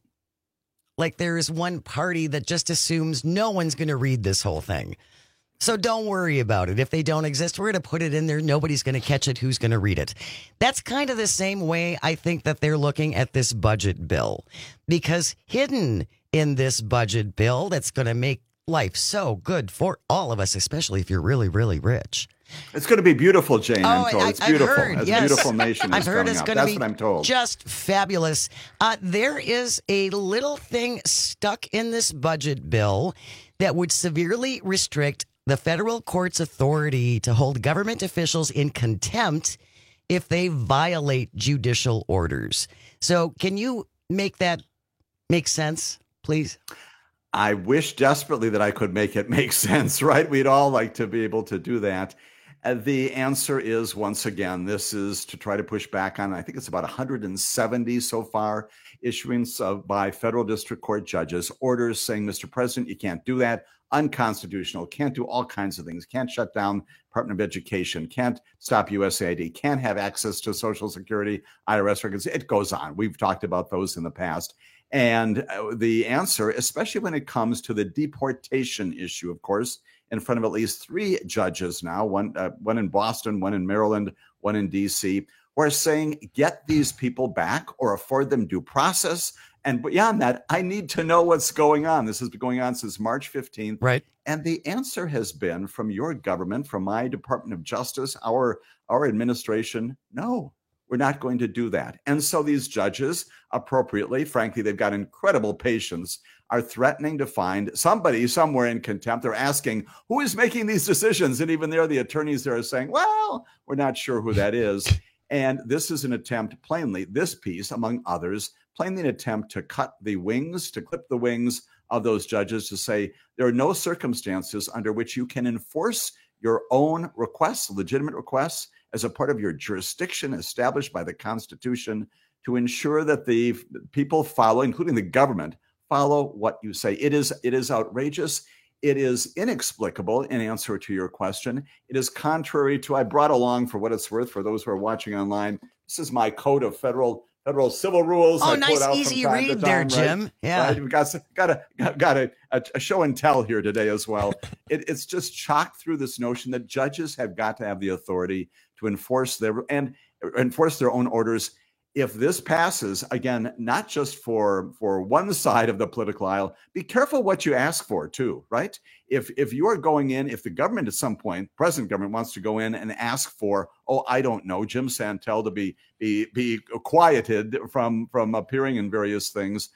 like there is one party that just assumes no one's going to read this whole thing. So don't worry about it. If they don't exist, we're going to put it in there. Nobody's going to catch it. Who's going to read it? That's kind of the same way I think that they're looking at this budget bill, because hidden in this budget bill that's going to make life so good for all of us, especially if you're really, really rich. It's going to be beautiful, Jane. I'm told. It's beautiful. I've heard, it's yes. a beautiful nation. I've heard it's going to be what I'm told. Just fabulous. There is a little thing stuck in this budget bill that would severely restrict the federal court's authority to hold government officials in contempt if they violate judicial orders. So can you make that make sense, please? I wish desperately that I could make it make sense, right? We'd all like to be able to do that. The answer is, once again, this is to try to push back on, I think it's about 170 so far, issuance by federal district court judges, orders saying, Mr. President, you can't do that, unconstitutional, can't do all kinds of things, can't shut down Department of Education, can't stop USAID, can't have access to Social Security, IRS records. It goes on. We've talked about those in the past. And the answer, especially when it comes to the deportation issue, of course, in front of at least 3 judges now, one in Boston, one in Maryland, one in D.C., who are saying, get these people back or afford them due process. And beyond that, I need to know what's going on. This has been going on since March 15th. Right. And the answer has been from your government, from my Department of Justice, our administration, no. We're not going to do that. And so these judges, appropriately, frankly, they've got incredible patience, are threatening to find somebody somewhere in contempt. They're asking, who is making these decisions? And even there, the attorneys there are saying, well, we're not sure who that is. And this is an attempt, plainly, this piece, among others, plainly an attempt to clip the wings of those judges, to say there are no circumstances under which you can enforce your own requests, legitimate requests, as a part of your jurisdiction established by the Constitution, to ensure that the people follow, including the government, follow what you say. It is outrageous. It is inexplicable, in answer to your question. It is contrary to, I brought along, for what it's worth, for those who are watching online, this is my code of federal civil rules. Oh, nice, easy read there, Jim. Right? Yeah. Right? We've got a show and tell here today as well. It's just chock through this notion that judges have got to have the authority to enforce their own orders. if this passes, again, not just for one side of the political aisle, be careful what you ask for too, right? If you are going in, if the government at some point, present government wants to go in and ask for, I don't know, Jim Santel to be quieted from appearing in various things,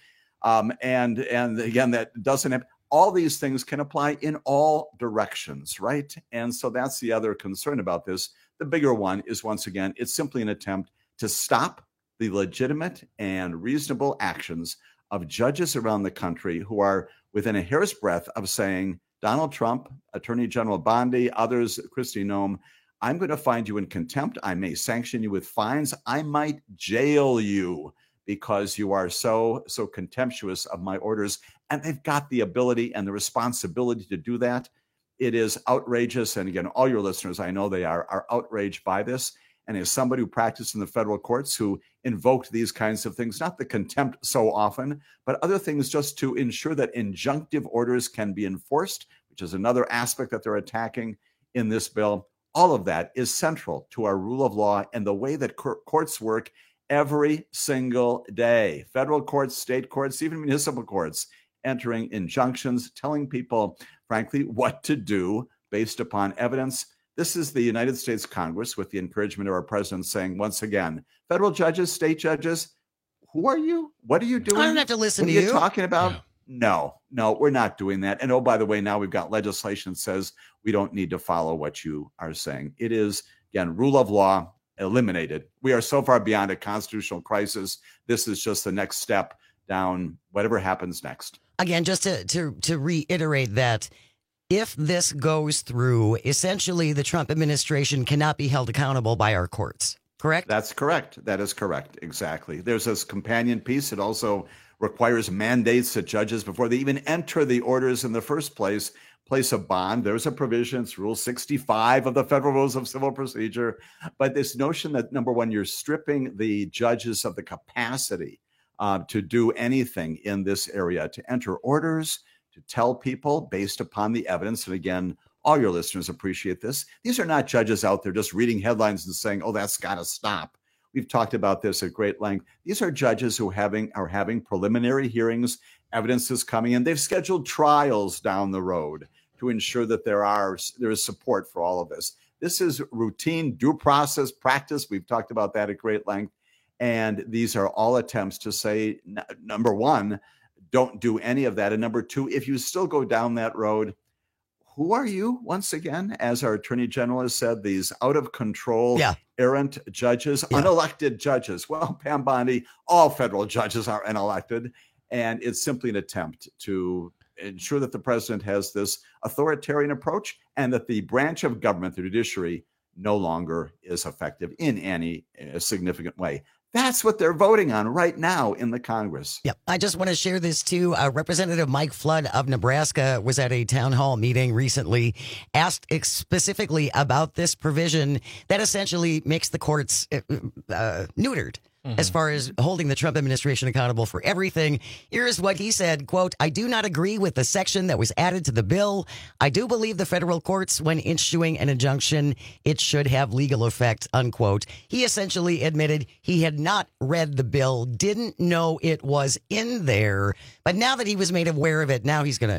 and again, that doesn't have, all these things can apply in all directions, right? And so that's the other concern about this. The bigger one is, once again, it's simply an attempt to stop the legitimate and reasonable actions of judges around the country who are within a hair's breadth of saying, Donald Trump, Attorney General Bondi, others, Kristi Noem, I'm going to find you in contempt. I may sanction you with fines. I might jail you because you are so contemptuous of my orders. And they've got the ability and the responsibility to do that. It is outrageous. And again, all your listeners, I know they are outraged by this. And as somebody who practiced in the federal courts, who invoked these kinds of things, not the contempt so often, but other things just to ensure that injunctive orders can be enforced, which is another aspect that they're attacking in this bill. All of that is central to our rule of law and the way that courts work every single day. Federal courts, state courts, even municipal courts, entering injunctions, telling people, frankly, what to do based upon evidence. This is the United States Congress, with the encouragement of our president, saying, once again, federal judges, state judges, who are you? What are you doing? I don't have to listen what to are you. Talking about? Yeah. No, we're not doing that. And by the way, now we've got legislation that says we don't need to follow what you are saying. It is, again, rule of law eliminated. We are so far beyond a constitutional crisis. This is just the next step down whatever happens next. Again, just to reiterate that, if this goes through, essentially the Trump administration cannot be held accountable by our courts, correct? That's correct. That is correct. Exactly. There's this companion piece. It also requires mandates that judges, before they even enter the orders in the first place a bond. There's a provision, it's Rule 65 of the Federal Rules of Civil Procedure. But this notion that, number one, you're stripping the judges of the capacity to do anything in this area, to enter orders, to tell people based upon the evidence. And again, all your listeners appreciate this. These are not judges out there just reading headlines and saying, that's got to stop. We've talked about this at great length. These are judges who are having preliminary hearings. Evidence is coming in. They've scheduled trials down the road to ensure that there is support for all of this. This is routine due process practice. We've talked about that at great length. And these are all attempts to say, number one, don't do any of that. And number two, if you still go down that road, who are you, once again, as our Attorney General has said, these out of control, errant judges, unelected judges? Well, Pam Bondi, all federal judges are unelected. And it's simply an attempt to ensure that the president has this authoritarian approach and that the branch of government, the judiciary, no longer is effective in any significant way. That's what they're voting on right now in the Congress. Yep. I just want to share this too. Representative Mike Flood of Nebraska was at a town hall meeting recently, asked specifically about this provision that essentially makes the courts neutered. As far as holding the Trump administration accountable for everything. Here's what he said, quote, I do not agree with the section that was added to the bill. I do believe the federal courts, when issuing an injunction, it should have legal effect, unquote. He essentially admitted he had not read the bill, didn't know it was in there. But now that he was made aware of it, now he's going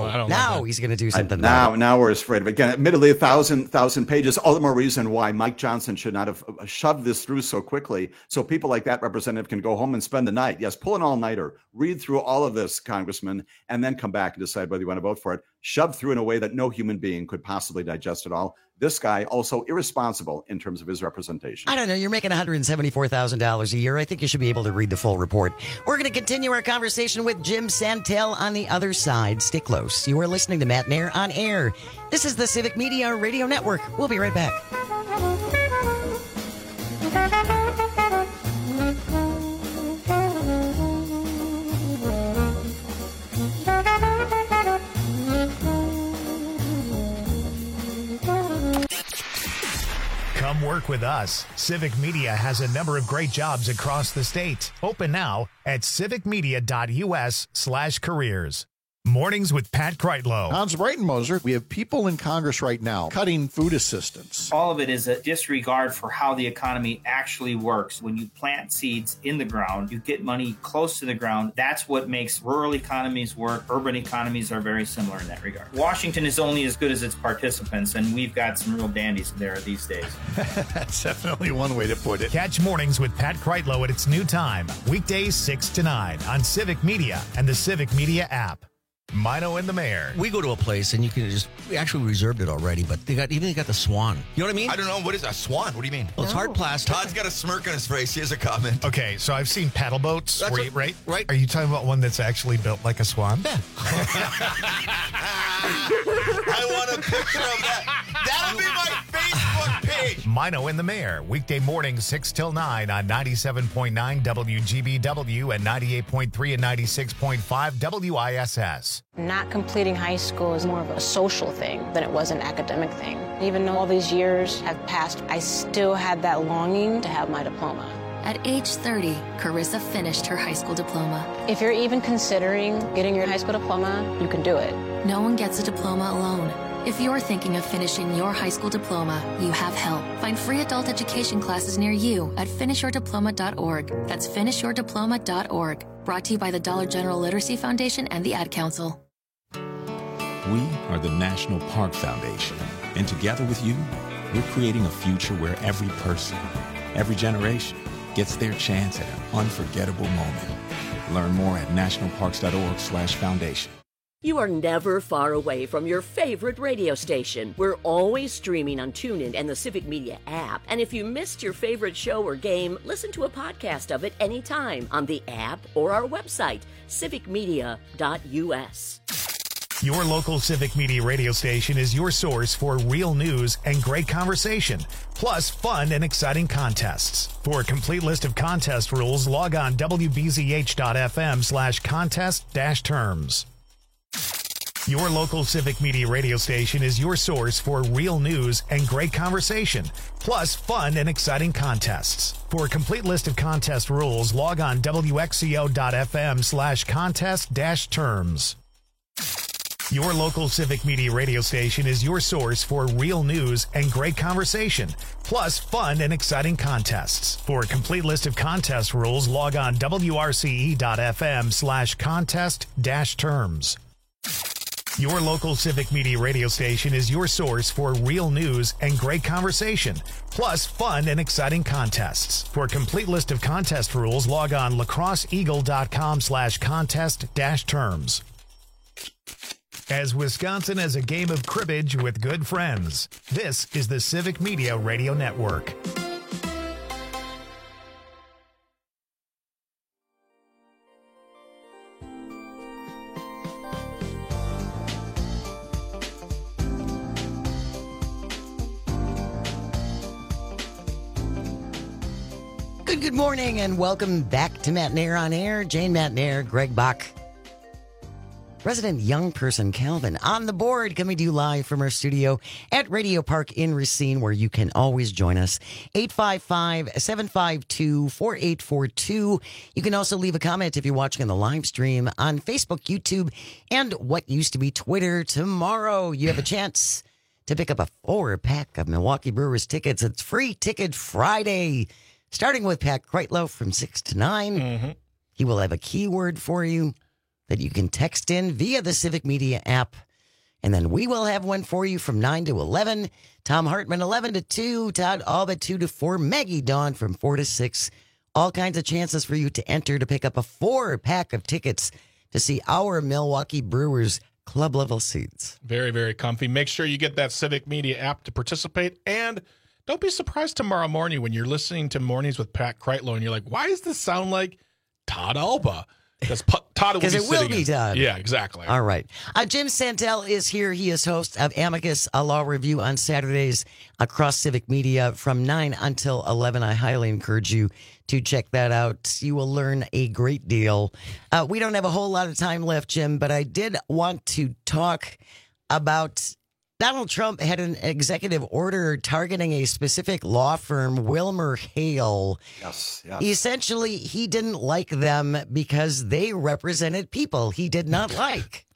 to, he's going to do something. Now we're afraid of it. Again, admittedly, 1,000 pages, all the more reason why Mike Johnson should not have shoved this through so quickly. So people like that representative can go home and spend the night. Yes, pull an all-nighter, read through all of this, Congressman, and then come back and decide whether you want to vote for it. Shoved through in a way that no human being could possibly digest it all. This guy also irresponsible in terms of his representation. I don't know. You're making $174,000 a year. I think you should be able to read the full report. We're going to continue our conversation with Jim Santel on the other side. Stay close. You are listening to Matt Nair on Air. This is the Civic Media Radio Network. We'll be right back. Come work with us. Civic Media has a number of great jobs across the state. Open now at civicmedia.us/careers. Mornings with Pat Kreitlow. Hans Breitenmoser, we have people in Congress right now cutting food assistance. All of it is a disregard for how the economy actually works. When you plant seeds in the ground, you get money close to the ground. That's what makes rural economies work. Urban economies are very similar in that regard. Washington is only as good as its participants, and we've got some real dandies there these days. That's definitely one way to put it. Catch Mornings with Pat Kreitlow at its new time, weekdays 6 to 9 on Civic Media and the Civic Media app. Mino and the Mayor. We go to a place and you can we actually reserved it already, but they got the Swan. You know what I mean? I don't know. What is a Swan? What do you mean? Well, it's hard plastic. Todd's got a smirk on his face. He has a comment. Okay, so I've seen paddle boats. Right. Are you talking about one that's actually built like a swan? Yeah. I want a picture of that. That'll be my Facebook page. Mino and the Mayor, weekday mornings 6 till 9 on 97.9 WGBW and 98.3 and 96.5 WISS. Not completing high school is more of a social thing than it was an academic thing. Even though all these years have passed, I still had that longing to have my diploma. At age 30, Carissa finished her high school diploma. If you're even considering getting your high school diploma, you can do it. No one gets a diploma alone. If you're thinking of finishing your high school diploma, you have help. Find free adult education classes near you at finishyourdiploma.org. That's finishyourdiploma.org. Brought to you by the Dollar General Literacy Foundation and the Ad Council. We are the National Park Foundation, and together with you, we're creating a future where every person, every generation, gets their chance at an unforgettable moment. Learn more at nationalparks.org/foundation. You are never far away from your favorite radio station. We're always streaming on TuneIn and the Civic Media app. And if you missed your favorite show or game, listen to a podcast of it anytime on the app or our website, civicmedia.us. Your local Civic Media radio station is your source for real news and great conversation, plus fun and exciting contests. For a complete list of contest rules, log on wbzh.fm/contest-terms. Your local Civic Media radio station is your source for real news and great conversation, plus fun and exciting contests. For a complete list of contest rules, log on wxco.fm/contest-terms. Your local Civic Media radio station is your source for real news and great conversation, plus fun and exciting contests. For a complete list of contest rules, log on wrce.fm/contest-terms. Your local Civic Media radio station is your source for real news and great conversation, plus fun and exciting contests. For a complete list of contest rules, log on lacrosseeagle.com/contest-terms. As Wisconsin as a game of cribbage with good friends, this is the Civic Media Radio Network. Good morning and welcome back to Matt Nair on Air. Jane Matt Nair, Greg Bach, resident young person Calvin on the board, coming to you live from our studio at Radio Park in Racine, where you can always join us. 855-752-4842. You can also leave a comment if you're watching on the live stream on Facebook, YouTube, and what used to be Twitter. Tomorrow, you have a chance to pick up a 4-pack of Milwaukee Brewers tickets. It's Free Ticket Friday, starting with Pat Kreitlow from 6 to 9. Mm-hmm. He will have a keyword for you that you can text in via the Civic Media app. And then we will have one for you from 9 to 11. Tom Hartman, 11 to 2. Todd Albert, 2 to 4. Maggie Dawn from 4 to 6. All kinds of chances for you to enter to pick up a 4-pack of tickets to see our Milwaukee Brewers club level seats. Very, very comfy. Make sure you get that Civic Media app to participate. And don't be surprised tomorrow morning when you're listening to Mornings with Pat Kreitlow and you're like, why does this sound like Todd Alba? Because Todd will be Because it will be Todd. Yeah, exactly. All right. Jim Santel is here. He is host of Amicus, a law review on Saturdays across Civic Media from 9 until 11. I highly encourage you to check that out. You will learn a great deal. We don't have a whole lot of time left, Jim, but I did want to talk about Donald Trump had an executive order targeting a specific law firm, Wilmer Hale. Yes. Essentially, he didn't like them because they represented people he did not like.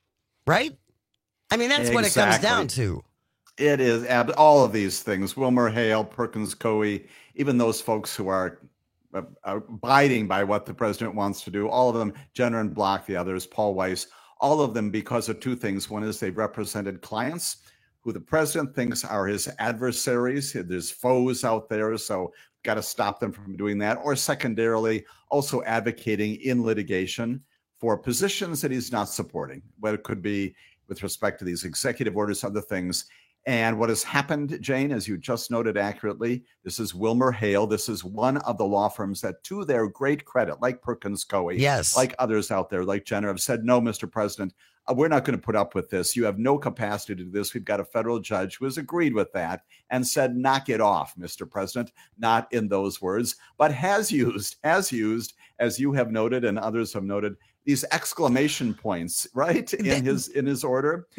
right? I mean, that's what it comes down to. It is all of these things. Wilmer Hale, Perkins Coie, even those folks who are abiding by what the president wants to do, all of them, Jenner and Block, the others, Paul Weiss, all of them because of two things. One is they've represented clients who the president thinks are his adversaries. There's foes out there, so got to stop them from doing that. Or secondarily, also advocating in litigation for positions that he's not supporting, whether it could be with respect to these executive orders, other things. And what has happened, Jane, as you just noted accurately, this is Wilmer Hale. This is one of the law firms that, to their great credit, like Perkins Coie, yes, like others out there, like Jenner, have said, no, Mr. President, we're not going to put up with this. You have no capacity to do this. We've got a federal judge who has agreed with that and said, knock it off, Mr. President. Not in those words, but has used, as you have noted and others have noted, these exclamation points, right, in his order.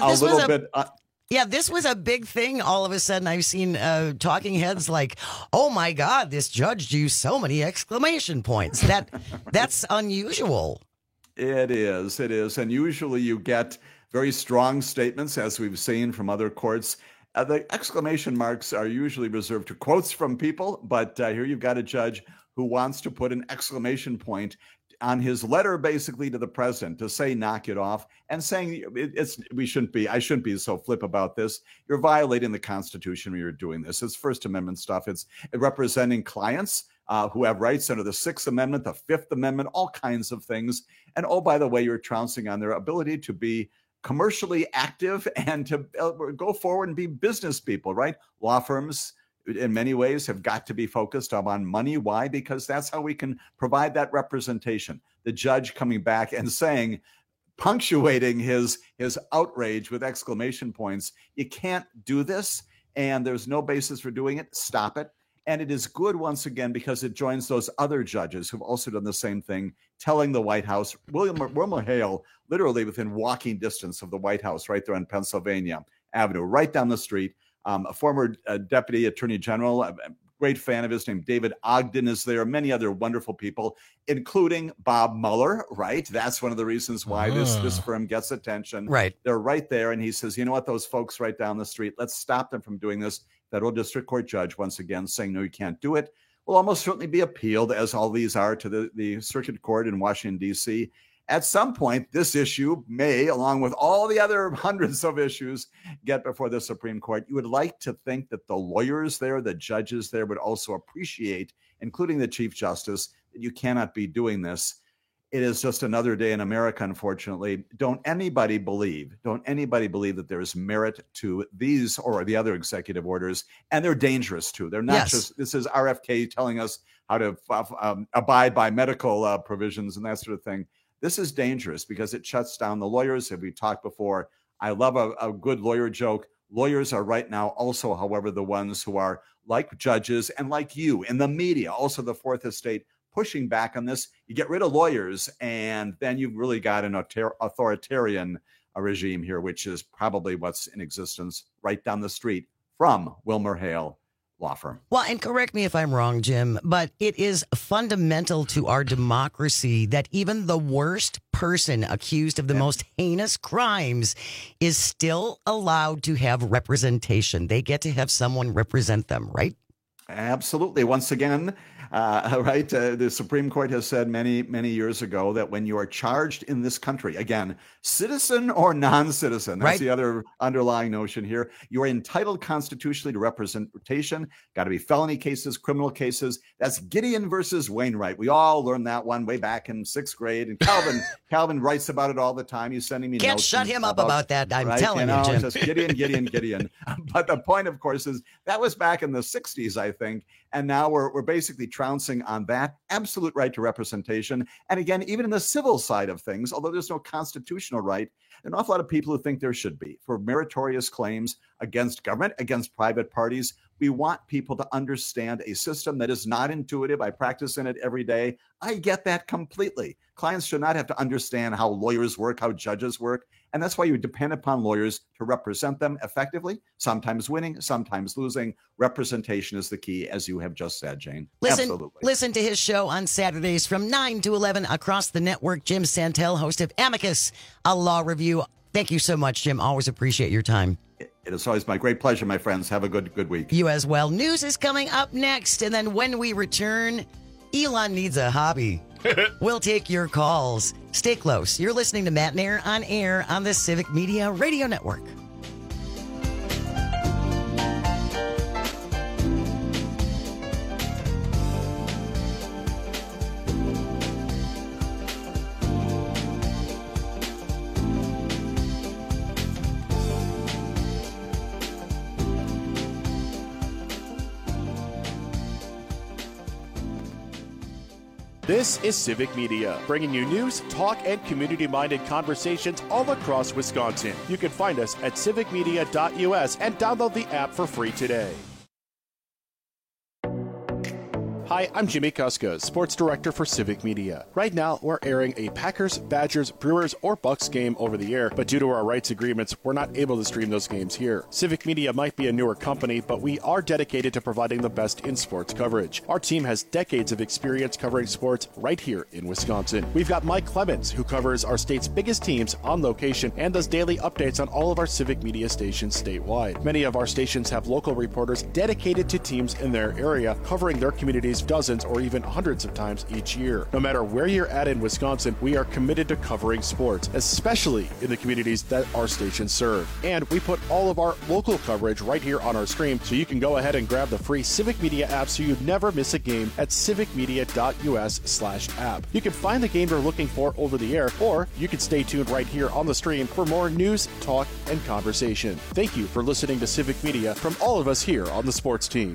Yeah, this was a big thing. All of a sudden, I've seen talking heads like, "Oh my God, this judge used so many exclamation points." That's unusual. It is, and usually you get very strong statements, as we've seen from other courts. The exclamation marks are usually reserved to quotes from people, but here you've got a judge who wants to put an exclamation point on his letter, basically, to the president to say, knock it off, and saying I shouldn't be so flip about this. You're violating the Constitution when you're doing this. It's First Amendment stuff. It's representing clients who have rights under the Sixth Amendment, the Fifth Amendment, all kinds of things. And oh, by the way, you're trouncing on their ability to be commercially active and to go forward and be business people, right? Law firms, in many ways, have got to be focused on money. Why? Because that's how we can provide that representation. The judge coming back and saying, punctuating his outrage with exclamation points, you can't do this, and there's no basis for doing it. Stop it. And it is good, once again, because it joins those other judges who've also done the same thing, telling the White House, Wilmer Hale, literally within walking distance of the White House, right there on Pennsylvania Avenue, right down the street. A former deputy attorney general, a great fan of his, named David Ogden, is there. Many other wonderful people, including Bob Mueller, right? That's one of the reasons why this firm gets attention. Right. They're right there. And he says, you know what, those folks right down the street, let's stop them from doing this. Federal district court judge, once again, saying, no, you can't do it, will almost certainly be appealed, as all these are, to the circuit court in Washington, D.C. At some point, this issue may, along with all the other hundreds of issues, get before the Supreme Court. You would like to think that the lawyers there, the judges there, would also appreciate, including the Chief Justice, that you cannot be doing this. It is just another day in America, unfortunately. Don't anybody believe that there is merit to these or the other executive orders, and they're dangerous too. They're not just, this is RFK telling us how to abide by medical provisions and that sort of thing. This is dangerous because it shuts down the lawyers. As we talked before, I love a good lawyer joke. Lawyers are right now also, however, the ones who are like judges and like you in the media, also the Fourth Estate, pushing back on this. You get rid of lawyers, and then you've really got an authoritarian regime here, which is probably what's in existence right down the street from Wilmer Hale law firm. Well, and correct me if I'm wrong, Jim, but it is fundamental to our democracy that even the worst person accused of the most heinous crimes is still allowed to have representation. They get to have someone represent them, right? Absolutely. Once again, right, the Supreme Court has said many, many years ago that when you are charged in this country, again, citizen or non-citizen, that's the other underlying notion here, you are entitled constitutionally to representation. Got to be felony cases, criminal cases. That's Gideon versus Wainwright. We all learned that one way back in sixth grade. And Calvin writes about it all the time. He's sending me Can't notes. shut him up about that. I'm telling you, Jim. Just Gideon. But the point, of course, is that was back in the 60s, I think. And now we're basically trouncing on that absolute right to representation. And again, even in the civil side of things, although there's no constitutional right, there are an awful lot of people who think there should be for meritorious claims against government, against private parties. We want people to understand a system that is not intuitive. I practice in it every day. I get that completely. Clients should not have to understand how lawyers work, how judges work. And that's why you depend upon lawyers to represent them effectively, sometimes winning, sometimes losing. Representation is the key, as you have just said, Jane. Absolutely. Listen to his show on Saturdays from 9 to 11 across the network. Jim Santel, host of Amicus, a law review Thank you so much, Jim. Always appreciate your time. It is always my great pleasure, my friends. Have a good week. You as well. News is coming up next, and then when we return, Elon needs a hobby. We'll take your calls. Stay close. You're listening to Matt and Air on the Civic Media Radio Network. This is Civic Media, bringing you news, talk, and community-minded conversations all across Wisconsin. You can find us at civicmedia.us and download the app for free today. Hi, I'm Jimmy Kuska, Sports Director for Civic Media. Right now, we're airing a Packers, Badgers, Brewers, or Bucks game over the air, but due to our rights agreements, we're not able to stream those games here. Civic Media might be a newer company, but we are dedicated to providing the best in sports coverage. Our team has decades of experience covering sports right here in Wisconsin. We've got Mike Clemens, who covers our state's biggest teams on location and does daily updates on all of our Civic Media stations statewide. Many of our stations have local reporters dedicated to teams in their area, covering their communities dozens or even hundreds of times each year. No matter where you're at in Wisconsin, we are committed to covering sports, especially in the communities that our stations serve. And we put all of our local coverage right here on our stream, so you can go ahead and grab the free Civic Media app so you never miss a game at civicmedia.us/app. You can find the game you're looking for over the air, or you can stay tuned right here on the stream for more news, talk, and conversation. Thank you for listening to Civic Media from all of us here on the sports team.